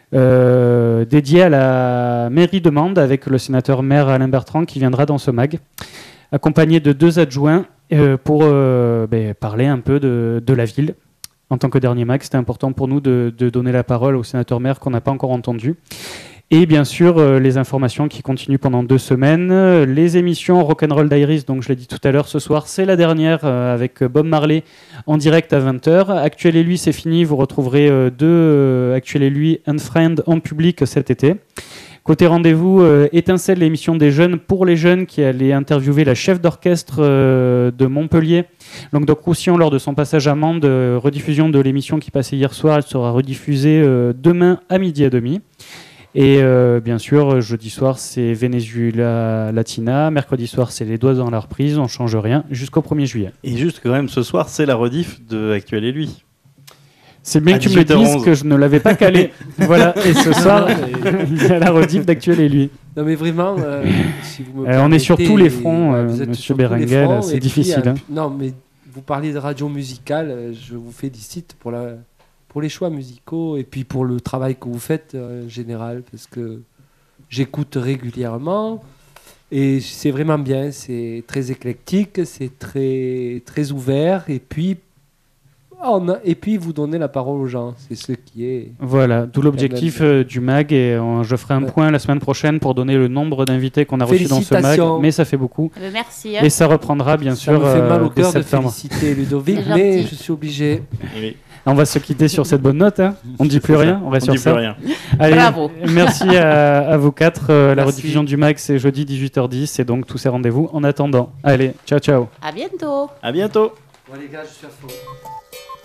euh, dédié à la mairie de Mende avec le sénateur maire Alain Bertrand qui viendra dans ce mag, accompagné de deux adjoints euh, pour euh, ben, parler un peu de, de la ville. En tant que dernier mag, c'était important pour nous de, de donner la parole au sénateur maire qu'on n'a pas encore entendu. Et bien sûr, euh, les informations qui continuent pendant deux semaines. Euh, les émissions Rock'n'Roll Diaries, donc je l'ai dit tout à l'heure, ce soir, c'est la dernière euh, avec Bob Marley en direct à vingt heures. Actuel et lui, c'est fini. Vous retrouverez euh, deux euh, Actuel et lui, Unfriend en public cet été. Côté rendez-vous, euh, Étincelle, l'émission des jeunes pour les jeunes qui allait interviewer la chef d'orchestre euh, de Montpellier, Languedoc-Roussillon, lors de son passage à Mende. Euh, rediffusion de l'émission qui passait hier soir, elle sera rediffusée euh, demain à midi et demi. Et euh, bien sûr, jeudi soir, c'est Venezuela Latina. Mercredi soir, c'est Les Doigts dans la reprise. On ne change rien jusqu'au premier juillet. Et juste quand même, ce soir, c'est la rediff de Actuel et lui. C'est bien À que tu me le dix-huit heures onze. dises que je ne l'avais pas calé. Voilà, et ce soir, il y a la rediff d'Actuel et lui. Non, mais vraiment, euh, si vous me Euh, on est sur permettez, tous les fronts, ouais, euh, vous êtes monsieur sur tous les Berenguel, fronts, c'est et puis, difficile, euh, hein. non, mais vous parliez de radio musicale, euh, je vous félicite pour, la, pour les choix musicaux et puis pour le travail que vous faites euh, en général, parce que j'écoute régulièrement et c'est vraiment bien, c'est très éclectique, c'est très, très ouvert et puis, on a- et puis vous donnez la parole aux gens, c'est ce qui est... Voilà, d'où l'objectif euh, du mag. Et euh, je ferai un Ouais. point la semaine prochaine pour donner le nombre d'invités qu'on a reçus dans ce mag. Félicitations. Mais ça fait beaucoup. Eh ben, merci. hein. Et ça reprendra bien Ça sûr me fait mal euh, au dès cœur de septembre. féliciter Ludovic, C'est mais gentil. je suis obligé. Oui. On va se quitter sur cette bonne note. Hein. On ne dit plus C'est ça. rien, on reste On sur dit ça. plus rien. Allez, Bravo. merci à, à vous quatre. Euh, la Merci. rediffusion du mag, c'est jeudi dix-huit heures dix. Et donc tous ces rendez-vous en attendant. Allez, ciao ciao. À bientôt. À bientôt. Bon les gars, je suis à fond.